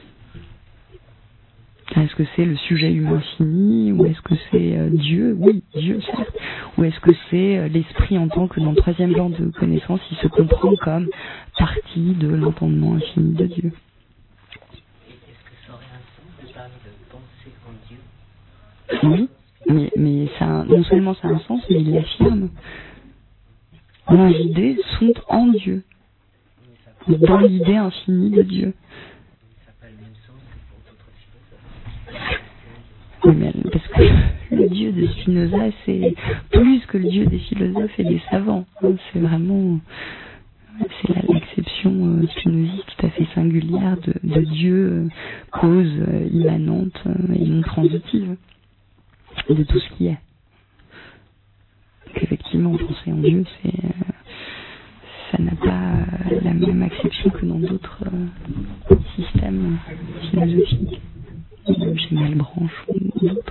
Est-ce que c'est le sujet humain fini, ou est-ce que c'est euh, Dieu? Oui, Dieu, certes. Ou est-ce que c'est euh, l'esprit en tant que dans le troisième genre de connaissance, il se comprend comme partie de l'entendement infini de Dieu? Est-ce que ça aurait un sens de parler de penser en Dieu? Oui, mais, mais ça, non seulement ça a un sens, mais il l'affirme. Nos idées sont en Dieu, dans l'idée infinie de Dieu. Oui, mais parce que le Dieu de Spinoza, c'est plus que le Dieu des philosophes et des savants. C'est vraiment, c'est la, l'exception spinoziste tout à fait singulière de, de Dieu, cause immanente et non transitive de tout ce qui est. Donc effectivement, penser en Dieu, c'est, ça n'a pas la même acception que dans d'autres systèmes philosophiques. Même chez Malebranche ou d'autres.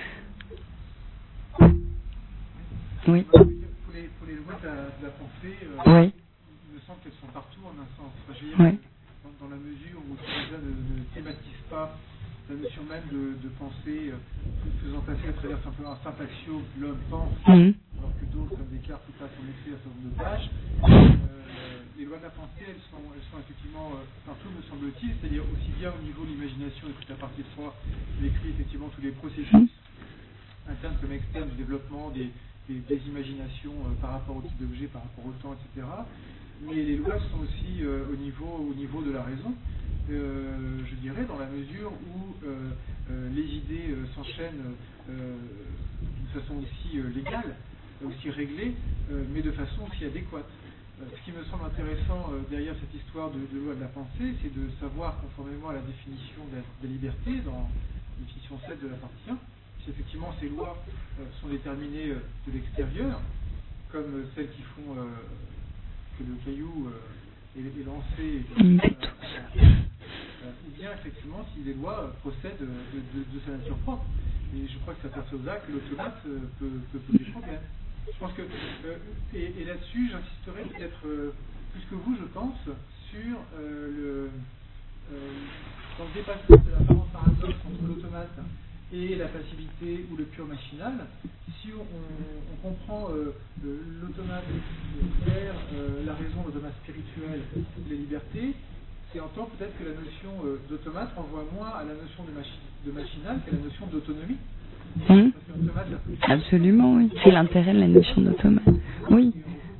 Oui. Pour les, pour les lois de la, de la pensée, euh, oui. il me semble qu'elles sont partout en un sens. Enfin, je veux dire, oui. dans, dans la mesure où déjà ne, ne thématise pas la notion même de, de pensée, euh, faisant passer à travers simplement un simple axiome, l'homme pense, mmh. alors que d'autres, comme Descartes, tout passe en effet à certain nombre de pages. Euh, les lois de la pensée, elles sont, elles sont effectivement euh, partout, me semble-t-il, c'est-à-dire aussi bien au niveau de l'imagination et toute la partie trois, il écrit effectivement tous les processus internes comme externes du développement des, des, des imaginations euh, par rapport au type d'objet, par rapport au temps, et cetera. Mais les lois sont aussi euh, au, niveau, au niveau de la raison, euh, je dirais, dans la mesure où euh, euh, les idées euh, s'enchaînent euh, d'une façon aussi euh, légale, aussi réglée, euh, mais de façon aussi adéquate. Ce qui me semble intéressant euh, derrière cette histoire de, de loi de la pensée, c'est de savoir, conformément à la définition de la, de la liberté, dans la définition sept de la partie un, si effectivement ces lois euh, sont déterminées euh, de l'extérieur, comme euh, celles qui font euh, que le caillou euh, est, est lancé, et que, euh, euh, ou bien effectivement si les lois euh, procèdent de, de, de sa nature propre. Et je crois que ça s'aperçoit là que l'automate euh, peut, peut poser problème. Je pense que, euh, et, et là-dessus, j'insisterai peut-être euh, plus que vous, je pense, sur euh, le, euh, dans le dépassement de l'apparent paradoxe entre l'automate et la passivité ou le pur machinal. Si on, on comprend euh, l'automate vers euh, la raison, l'automate spirituelle, la liberté, c'est en tant peut-être que la notion euh, d'automate renvoie moins à la notion de, machi de machinal qu'à la notion d'autonomie. Mmh. Absolument, oui. C'est l'intérêt de la notion d'automate. Oui.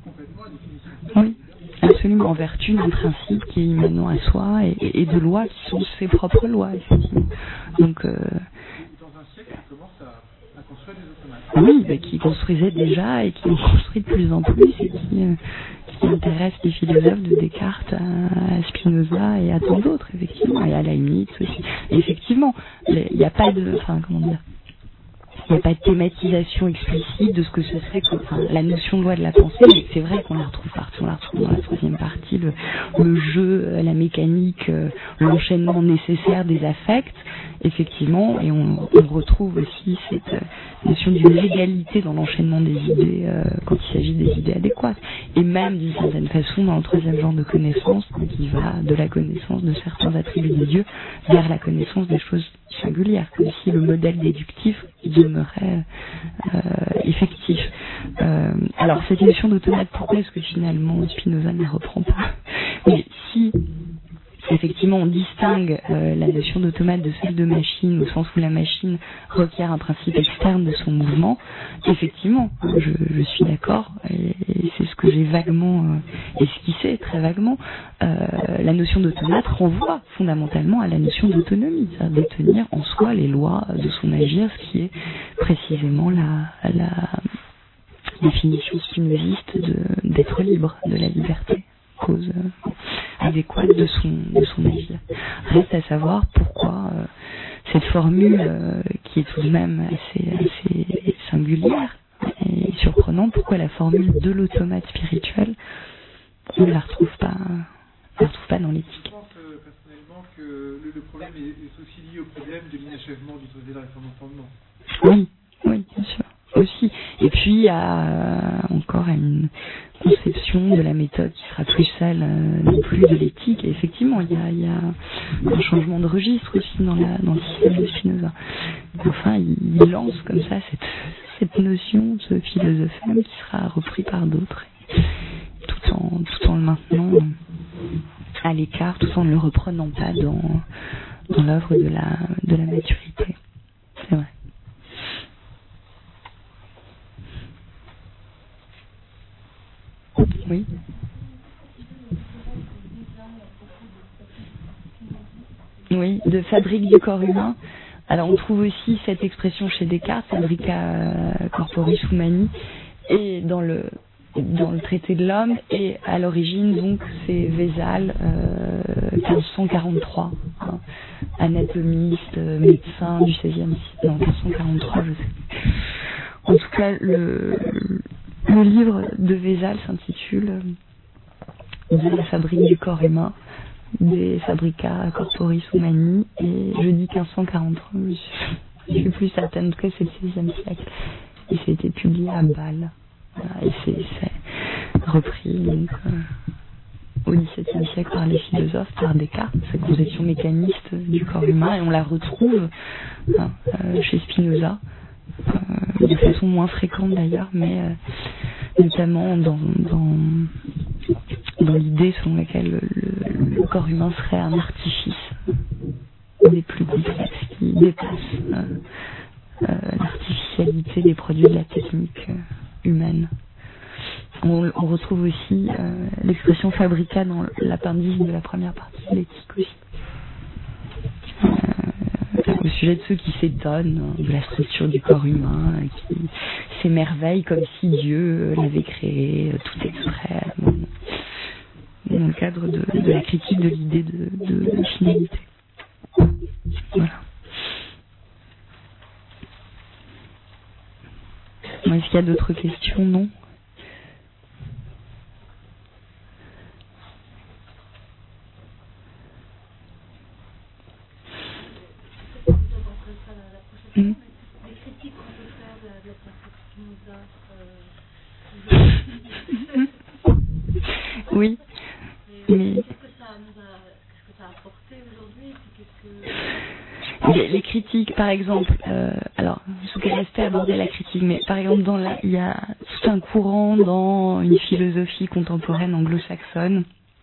Oui, absolument. En vertu d'un principe qui est immanent à soi et, et de lois qui sont ses propres lois, effectivement. Donc, euh, dans un siècle, on commence à, à construire des automates. Oui, bah, qui construisaient déjà et qui ont construit de plus en plus et qui, euh, qui intéressent les philosophes de Descartes à, à Spinoza et à tant d'autres, effectivement, et à Leibniz aussi. Et effectivement, il n'y a pas de, enfin, comment dire, il n'y a pas de thématisation explicite de ce que ce serait que, enfin, la notion de loi de la pensée, mais c'est vrai qu'on la retrouve partout, on la retrouve dans la troisième partie, le, le jeu, la mécanique, l'enchaînement nécessaire des affects, effectivement, et on, on retrouve aussi cette notion d'une légalité dans l'enchaînement des idées euh, quand il s'agit des idées adéquates, et même d'une certaine façon dans le troisième genre de connaissance, qui va de la connaissance de certains attributs de Dieu vers la connaissance des choses singulières, comme si le modèle déductif demeurait euh, effectif. Euh, alors cette notion d'automate, pourquoi est-ce que finalement Spinoza ne la reprend pas? Mais si effectivement on distingue euh, la notion d'automate de celle de machine, au sens où la machine requiert un principe externe de son mouvement, effectivement, je, je suis d'accord, et, et c'est ce que j'ai vaguement euh, esquissé, très vaguement, euh, la notion d'automate renvoie fondamentalement à la notion d'autonomie, c'est-à-dire de tenir en soi les lois de son agir, ce qui est précisément la, la définition spinoziste de, d'être libre, de la liberté, cause euh, adéquate de son, de son agir. Reste à savoir pourquoi euh, cette formule, euh, qui est tout de même assez, assez singulière et surprenante, pourquoi la formule de l'automate spirituel, on ne la retrouve pas, on la retrouve pas dans l'éthique. Je pense euh, personnellement que le, le problème est, est aussi lié au problème de l'inachèvement du traité de la réforme d'entendement. Oui, oui, bien sûr. Aussi. Et puis, à, encore à une conception de la méthode qui sera plus celle euh, non plus de l'éthique. Et effectivement, il y a, il y a un changement de registre aussi dans, la, dans le système de Spinoza. Enfin, il, il lance comme ça cette, cette notion, ce philosophème qui sera repris par d'autres, tout en, tout en le maintenant à l'écart, tout en ne le reprenant pas dans, dans l'œuvre de la, de la maturité. C'est vrai. Oui. Oui, de fabrique du corps humain. Alors on trouve aussi cette expression chez Descartes, fabrica corporis humani, et dans le dans le traité de l'homme, et à l'origine donc c'est Vézal, euh, quinze cent quarante-trois, hein, anatomiste, médecin du seizième siècle, non quinze cent quarante-trois je sais. En tout cas le Le livre de Vézal s'intitule De la fabrique du corps humain, des fabrica corporis humani, et je dis quinze cent quarante-trois, je suis plus certaine, en tout cas c'est le seizième siècle, et ça a été publié à Bâle, voilà, et c'est, c'est repris donc euh, au dix-septième siècle par les philosophes, par Descartes, cette conception mécaniste du corps humain, et on la retrouve hein, euh, chez Spinoza, Euh, de façon moins fréquente d'ailleurs, mais euh, notamment dans, dans, dans l'idée selon laquelle le, le, le corps humain serait un artifice des plus complexes qui dépasse euh, euh, l'artificialité des produits de la technique euh, humaine. On, on retrouve aussi euh, l'expression fabrica dans l'appendice de la première partie de l'éthique aussi. Euh, au sujet de ceux qui s'étonnent hein, de la structure du corps humain, qui s'émerveillent comme si Dieu l'avait créé tout exprès, bon, dans le cadre de, de la critique de l'idée de, de, de finalité. Voilà. Est-ce qu'il y a d'autres questions? Non? Mmh. Les critiques qu'on peut faire de, de cette Spinoza, euh... Oui. Mais... Qu'est-ce que ça nous a, qu'est-ce que ça a apporté aujourd'hui? Qu'est-ce que... les, les critiques, par exemple, euh, alors, je vais rester à aborder la critique, mais par exemple, dans la, il y a tout un courant dans une philosophie contemporaine anglo-saxonne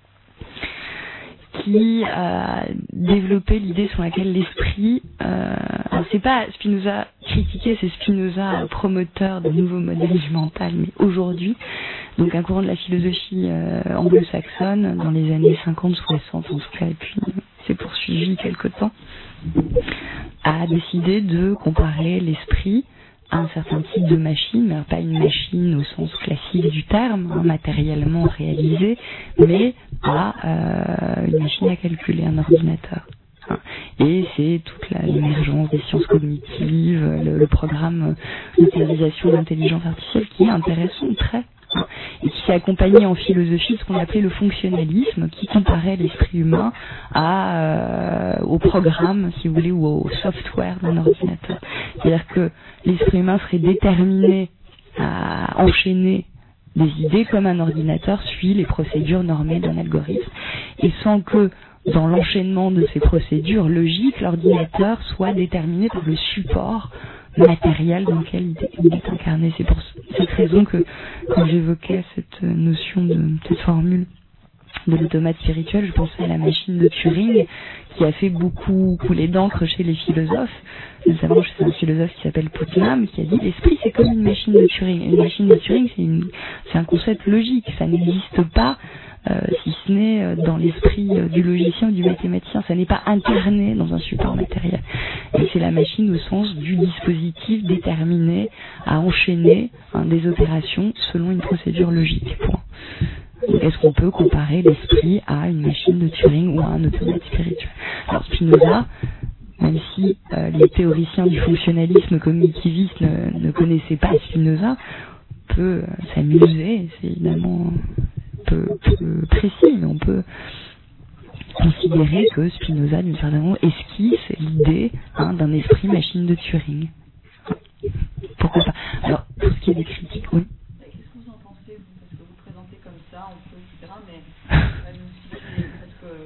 qui a développé l'idée sur laquelle l'esprit, euh, alors c'est pas Spinoza critiqué, c'est Spinoza promoteur de nouveaux modèles du mental, mais aujourd'hui, donc un courant de la philosophie euh, anglo-saxonne dans les années cinquante soixante en tout cas, et puis c'est poursuivi quelque temps, a décidé de comparer l'esprit à un certain type de machine, mais pas une machine au sens classique du terme, hein, matériellement réalisée, mais à euh, une machine à calculer, un ordinateur. Hein. Et c'est toute la, l'émergence des sciences cognitives, le, le programme d'utilisation de l'intelligence artificielle qui est intéressant, très, et qui s'est accompagné en philosophie de ce qu'on appelait le fonctionnalisme, qui comparait l'esprit humain à, euh, au programme, si vous voulez, ou au software d'un ordinateur. C'est-à-dire que l'esprit humain serait déterminé à enchaîner des idées comme un ordinateur suit les procédures normées d'un algorithme, et sans que dans l'enchaînement de ces procédures logiques, l'ordinateur soit déterminé par le support matériel dans lequel il est incarné. C'est pour cette raison que, quand j'évoquais cette notion de cette formule de l'automate spirituel, je pensais à la machine de Turing, qui a fait beaucoup couler d'encre chez les philosophes, notamment chez un philosophe qui s'appelle Putnam, qui a dit l'esprit c'est comme une machine de Turing. Une machine de Turing, c'est, une, c'est un concept logique, ça n'existe pas Euh, si ce n'est euh, dans l'esprit euh, du logicien ou du mathématicien, ça n'est pas incarné dans un support matériel. Et c'est la machine au sens du dispositif déterminé à enchaîner hein, des opérations selon une procédure logique. Point. Donc, est-ce qu'on peut comparer l'esprit à une machine de Turing ou à un automate spirituel? Alors Spinoza, même si euh, les théoriciens du fonctionnalisme cognitiviste ne, ne connaissaient pas Spinoza, on peut euh, s'amuser, c'est évidemment peu, peu précis, mais on peut considérer que Spinoza, d'une certaine façon, esquisse l'idée hein, d'un esprit machine de Turing. Pourquoi pas? Alors, pour ce qui est des critiques, oui. Qu'est-ce que vous en pensez, vous? Parce que vous présentez comme ça, on peut, et cetera, mais euh, nous situer, parce que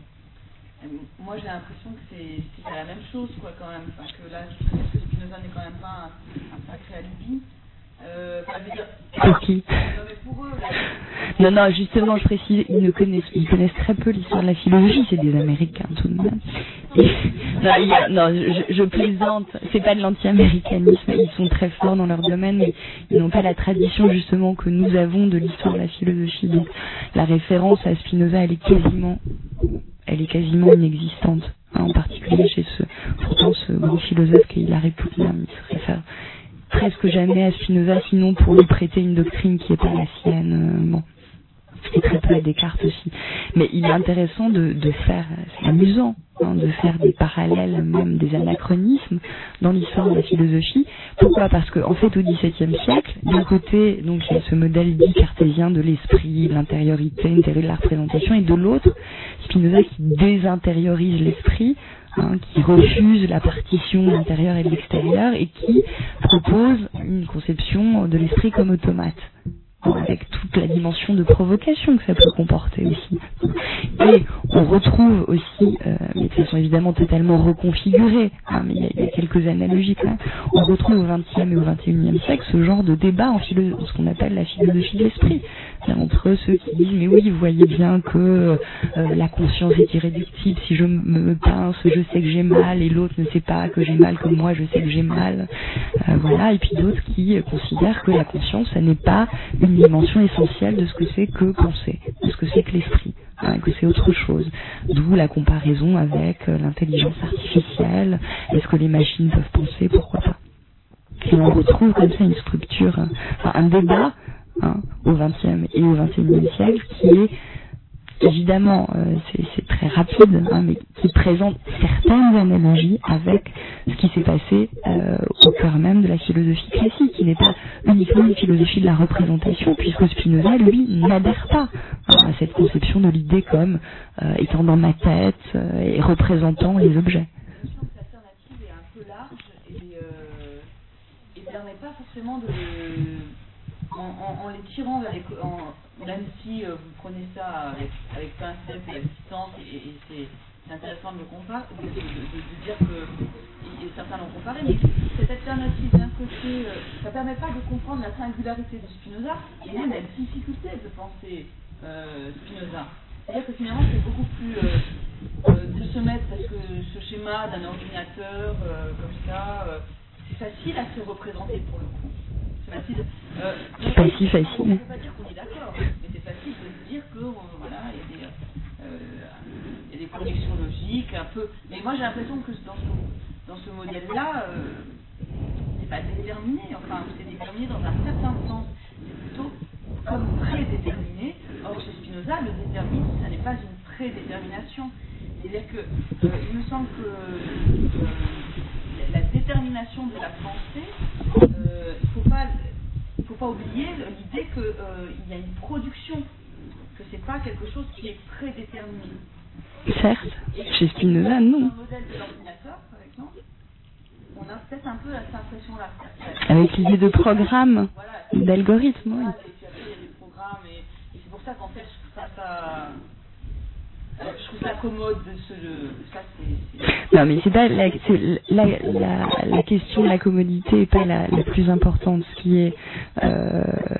euh, moi j'ai l'impression que c'est, c'est la même chose, quoi, quand même. Enfin, que là, est-ce que Spinoza n'est quand même pas un, un sacré alibi? Euh, enfin, je veux dire, pour qui? Non, mais pour eux, là, non, non, justement, je précise, ils ne connaissent, ils connaissent très peu l'histoire de la philosophie, c'est des Américains tout de même. Et, non, il y a, non, je, je plaisante, c'est pas de l'anti-américanisme, ils sont très forts dans leur domaine, mais ils n'ont pas la tradition justement que nous avons de l'histoire de la philosophie. Donc, la référence à Spinoza, elle est quasiment, elle est quasiment inexistante, hein, en particulier chez ce, pourtant ce grand philosophe qui est Hilary Putnam, il se réfère presque jamais à Spinoza, sinon pour lui prêter une doctrine qui n'est pas la sienne. Euh, bon, et très peu à Descartes aussi. Mais il est intéressant de, de faire, c'est amusant, hein, de faire des parallèles, même des anachronismes dans l'histoire de la philosophie. Pourquoi? Parce que en fait, au dix-septième siècle, d'un côté, donc il y a ce modèle dit cartésien de l'esprit, de l'intériorité, une théorie de la représentation, et de l'autre, Spinoza qui désintériorise l'esprit. Hein, qui refuse la partition de l'intérieur et de l'extérieur et qui propose une conception de l'esprit comme automate, avec toute la dimension de provocation que ça peut comporter aussi. Et on retrouve aussi, euh, mais qui sont évidemment totalement reconfigurées, hein, mais il y, y a quelques analogies quand même, on retrouve au vingtième et au vingt et unième siècle ce genre de débat en philo- ce qu'on appelle la philosophie de l'esprit. Entre ceux qui disent mais oui, vous voyez bien que euh, la conscience est irréductible, si je me pince, je sais que j'ai mal, et l'autre ne sait pas que j'ai mal comme moi, je sais que j'ai mal. Euh, voilà, et puis d'autres qui euh, considèrent que la conscience, ça n'est pas une dimension essentielle de ce que c'est que penser, de ce que c'est que l'esprit, hein, que c'est autre chose. D'où la comparaison avec euh, l'intelligence artificielle, est-ce que les machines peuvent penser, pourquoi pas. Et on retrouve comme ça une structure, euh, enfin, un débat, Hein, au vingtième et au vingt et unième siècle, qui est évidemment, euh, c'est, c'est très rapide, hein, mais qui présente certaines analogies avec ce qui s'est passé euh, au cœur même de la philosophie classique, qui n'est pas uniquement une philosophie de la représentation, puisque Spinoza, lui, n'adhère pas hein, à cette conception de l'idée comme euh, étant dans ma tête euh, et représentant les objets. Je pense que l'alternative est un peu large et euh, ne permet pas forcément de... En, en, en les tirant vers les... En, même si euh, vous prenez ça avec, avec pincette et avec distance, et, et c'est, c'est intéressant de le comparer, de, de, de, de dire que et, et certains l'ont comparé, mais cette alternative d'un côté, euh, ça ne permet pas de comprendre la singularité de Spinoza, et même la difficulté de penser euh, Spinoza. C'est-à-dire que finalement c'est beaucoup plus euh, euh, de se mettre, parce que ce schéma d'un ordinateur euh, comme ça, euh, c'est facile à se représenter pour le coup. C'est facile. Euh, c'est pas si facile. On ne peut pas dire qu'on est d'accord, mais c'est facile de se dire que euh, voilà, il y a des, euh, il y a des connexions logiques, un peu. Mais moi j'ai l'impression que dans ce, dans ce modèle-là, euh, c'est pas déterminé. Enfin, c'est déterminé dans un certain sens. C'est plutôt comme prédéterminé. Or chez Spinoza, le déterminisme, ça n'est pas une prédétermination. C'est-à-dire que euh, il me semble que euh, la détermination de la pensée, euh, il ne faut pas, il faut pas oublier l'idée qu'il euh, y a une production, que c'est pas quelque chose qui est prédéterminé. Certes, chez Spinoza, non. Dans le modèle de l'ordinateur, par exemple, on a peut-être un peu cette impression-là. Avec l'idée de programme, voilà, d'algorithme, oui. Et puis après, il y a des programmes, et, et c'est pour ça qu'en fait, je trouve ça, ça, je trouve ça commode de ce. Ça, c'est, c'est... Non, mais c'est pas la, c'est la, la, la question de la commodité n'est pas la, la plus importante. Ce qui est euh,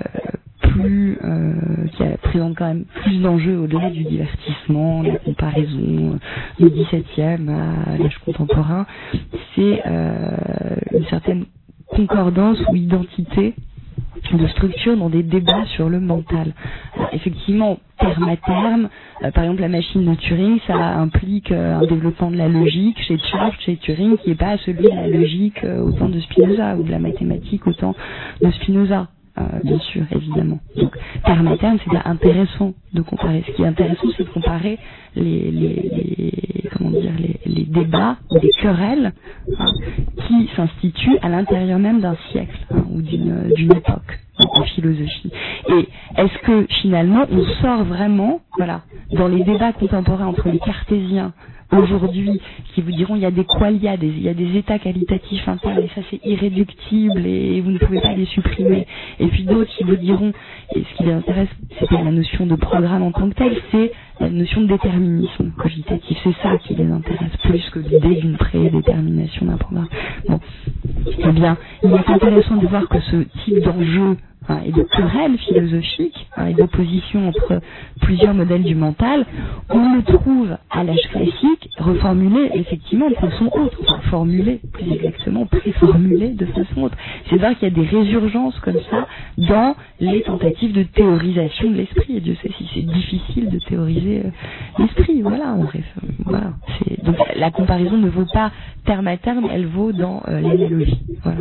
plus, euh, qui présente quand même plus d'enjeux au-delà du divertissement, la comparaison du dix-septième à l'âge contemporain, c'est euh, une certaine concordance ou identité de structure dans des débats sur le mental. Alors, effectivement, terme à terme, euh, par exemple la machine de Turing, ça implique euh, un développement de la logique chez Church, chez Turing, qui n'est pas celui de la logique euh, au temps de Spinoza, ou de la mathématique au temps de Spinoza. Euh, bien sûr, évidemment. Donc, terme à terme, c'est pas intéressant de comparer. Ce qui est intéressant, c'est de comparer les, les, les comment dire, les, les débats, les querelles hein, qui s'instituent à l'intérieur même d'un siècle hein, ou d'une, d'une époque en philosophie. Et est-ce que finalement, on sort vraiment, voilà, dans les débats contemporains entre les cartésiens aujourd'hui, qui vous diront il y a des qualia, des, il y a des états qualitatifs internes et ça c'est irréductible et vous ne pouvez pas les supprimer. Et puis d'autres qui vous diront, et ce qui les intéresse, c'est pas la notion de programme en tant que tel, c'est la notion de déterminisme cogitatif. C'est ça qui les intéresse plus que l'idée d'une prédétermination d'un programme. Bon, eh bien, il est intéressant de voir que ce type d'enjeu Hein, et de querelles philosophiques hein, et d'opposition entre plusieurs modèles du mental, on le trouve à l'âge classique reformulé effectivement de façon autre, enfin formulé plus exactement, préformulé de façon autre. C'est-à-dire qu'il y a des résurgences comme ça dans les tentatives de théorisation de l'esprit. Et Dieu sait si c'est difficile de théoriser euh, l'esprit. Voilà, on rêve, voilà. C'est, donc la comparaison ne vaut pas terme à terme, elle vaut dans euh, l'analogie. Voilà.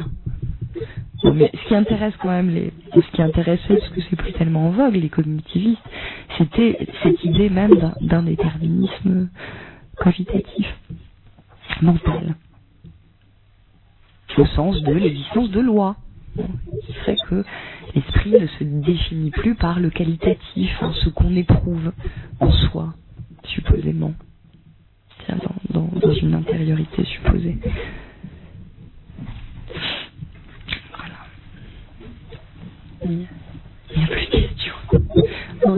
Mais ce qui intéresse quand même les, ce qui intéressait, parce que c'est plus tellement en vogue, les cognitivistes, c'était cette idée même d'un, d'un déterminisme cogitatif, mental, au sens de l'existence de lois, qui ferait que l'esprit ne se définit plus par le qualitatif, hein, ce qu'on éprouve en soi, supposément, c'est-à-dire dans, dans, dans une intériorité supposée. Il n'y a plus de questions. Non.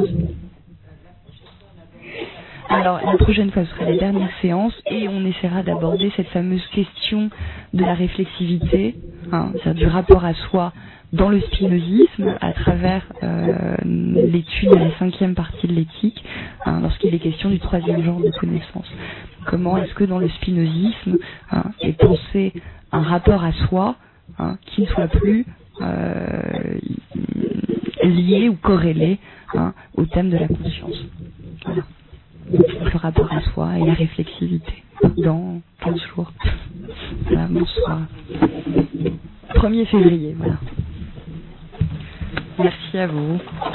Alors, la prochaine fois, ce sera la dernière séance et on essaiera d'aborder cette fameuse question de la réflexivité, hein, c'est-à-dire du rapport à soi dans le spinozisme à travers euh, l'étude de la cinquième partie de l'éthique, hein, lorsqu'il est question du troisième genre de connaissance. Comment est-ce que dans le spinozisme hein, est pensé un rapport à soi hein, qui ne soit plus Euh, lié ou corrélé hein, au thème de la conscience. Voilà. Le rapport à soi et la réflexivité dans quinze jours. Voilà, bonsoir. premier février, voilà. Merci à vous.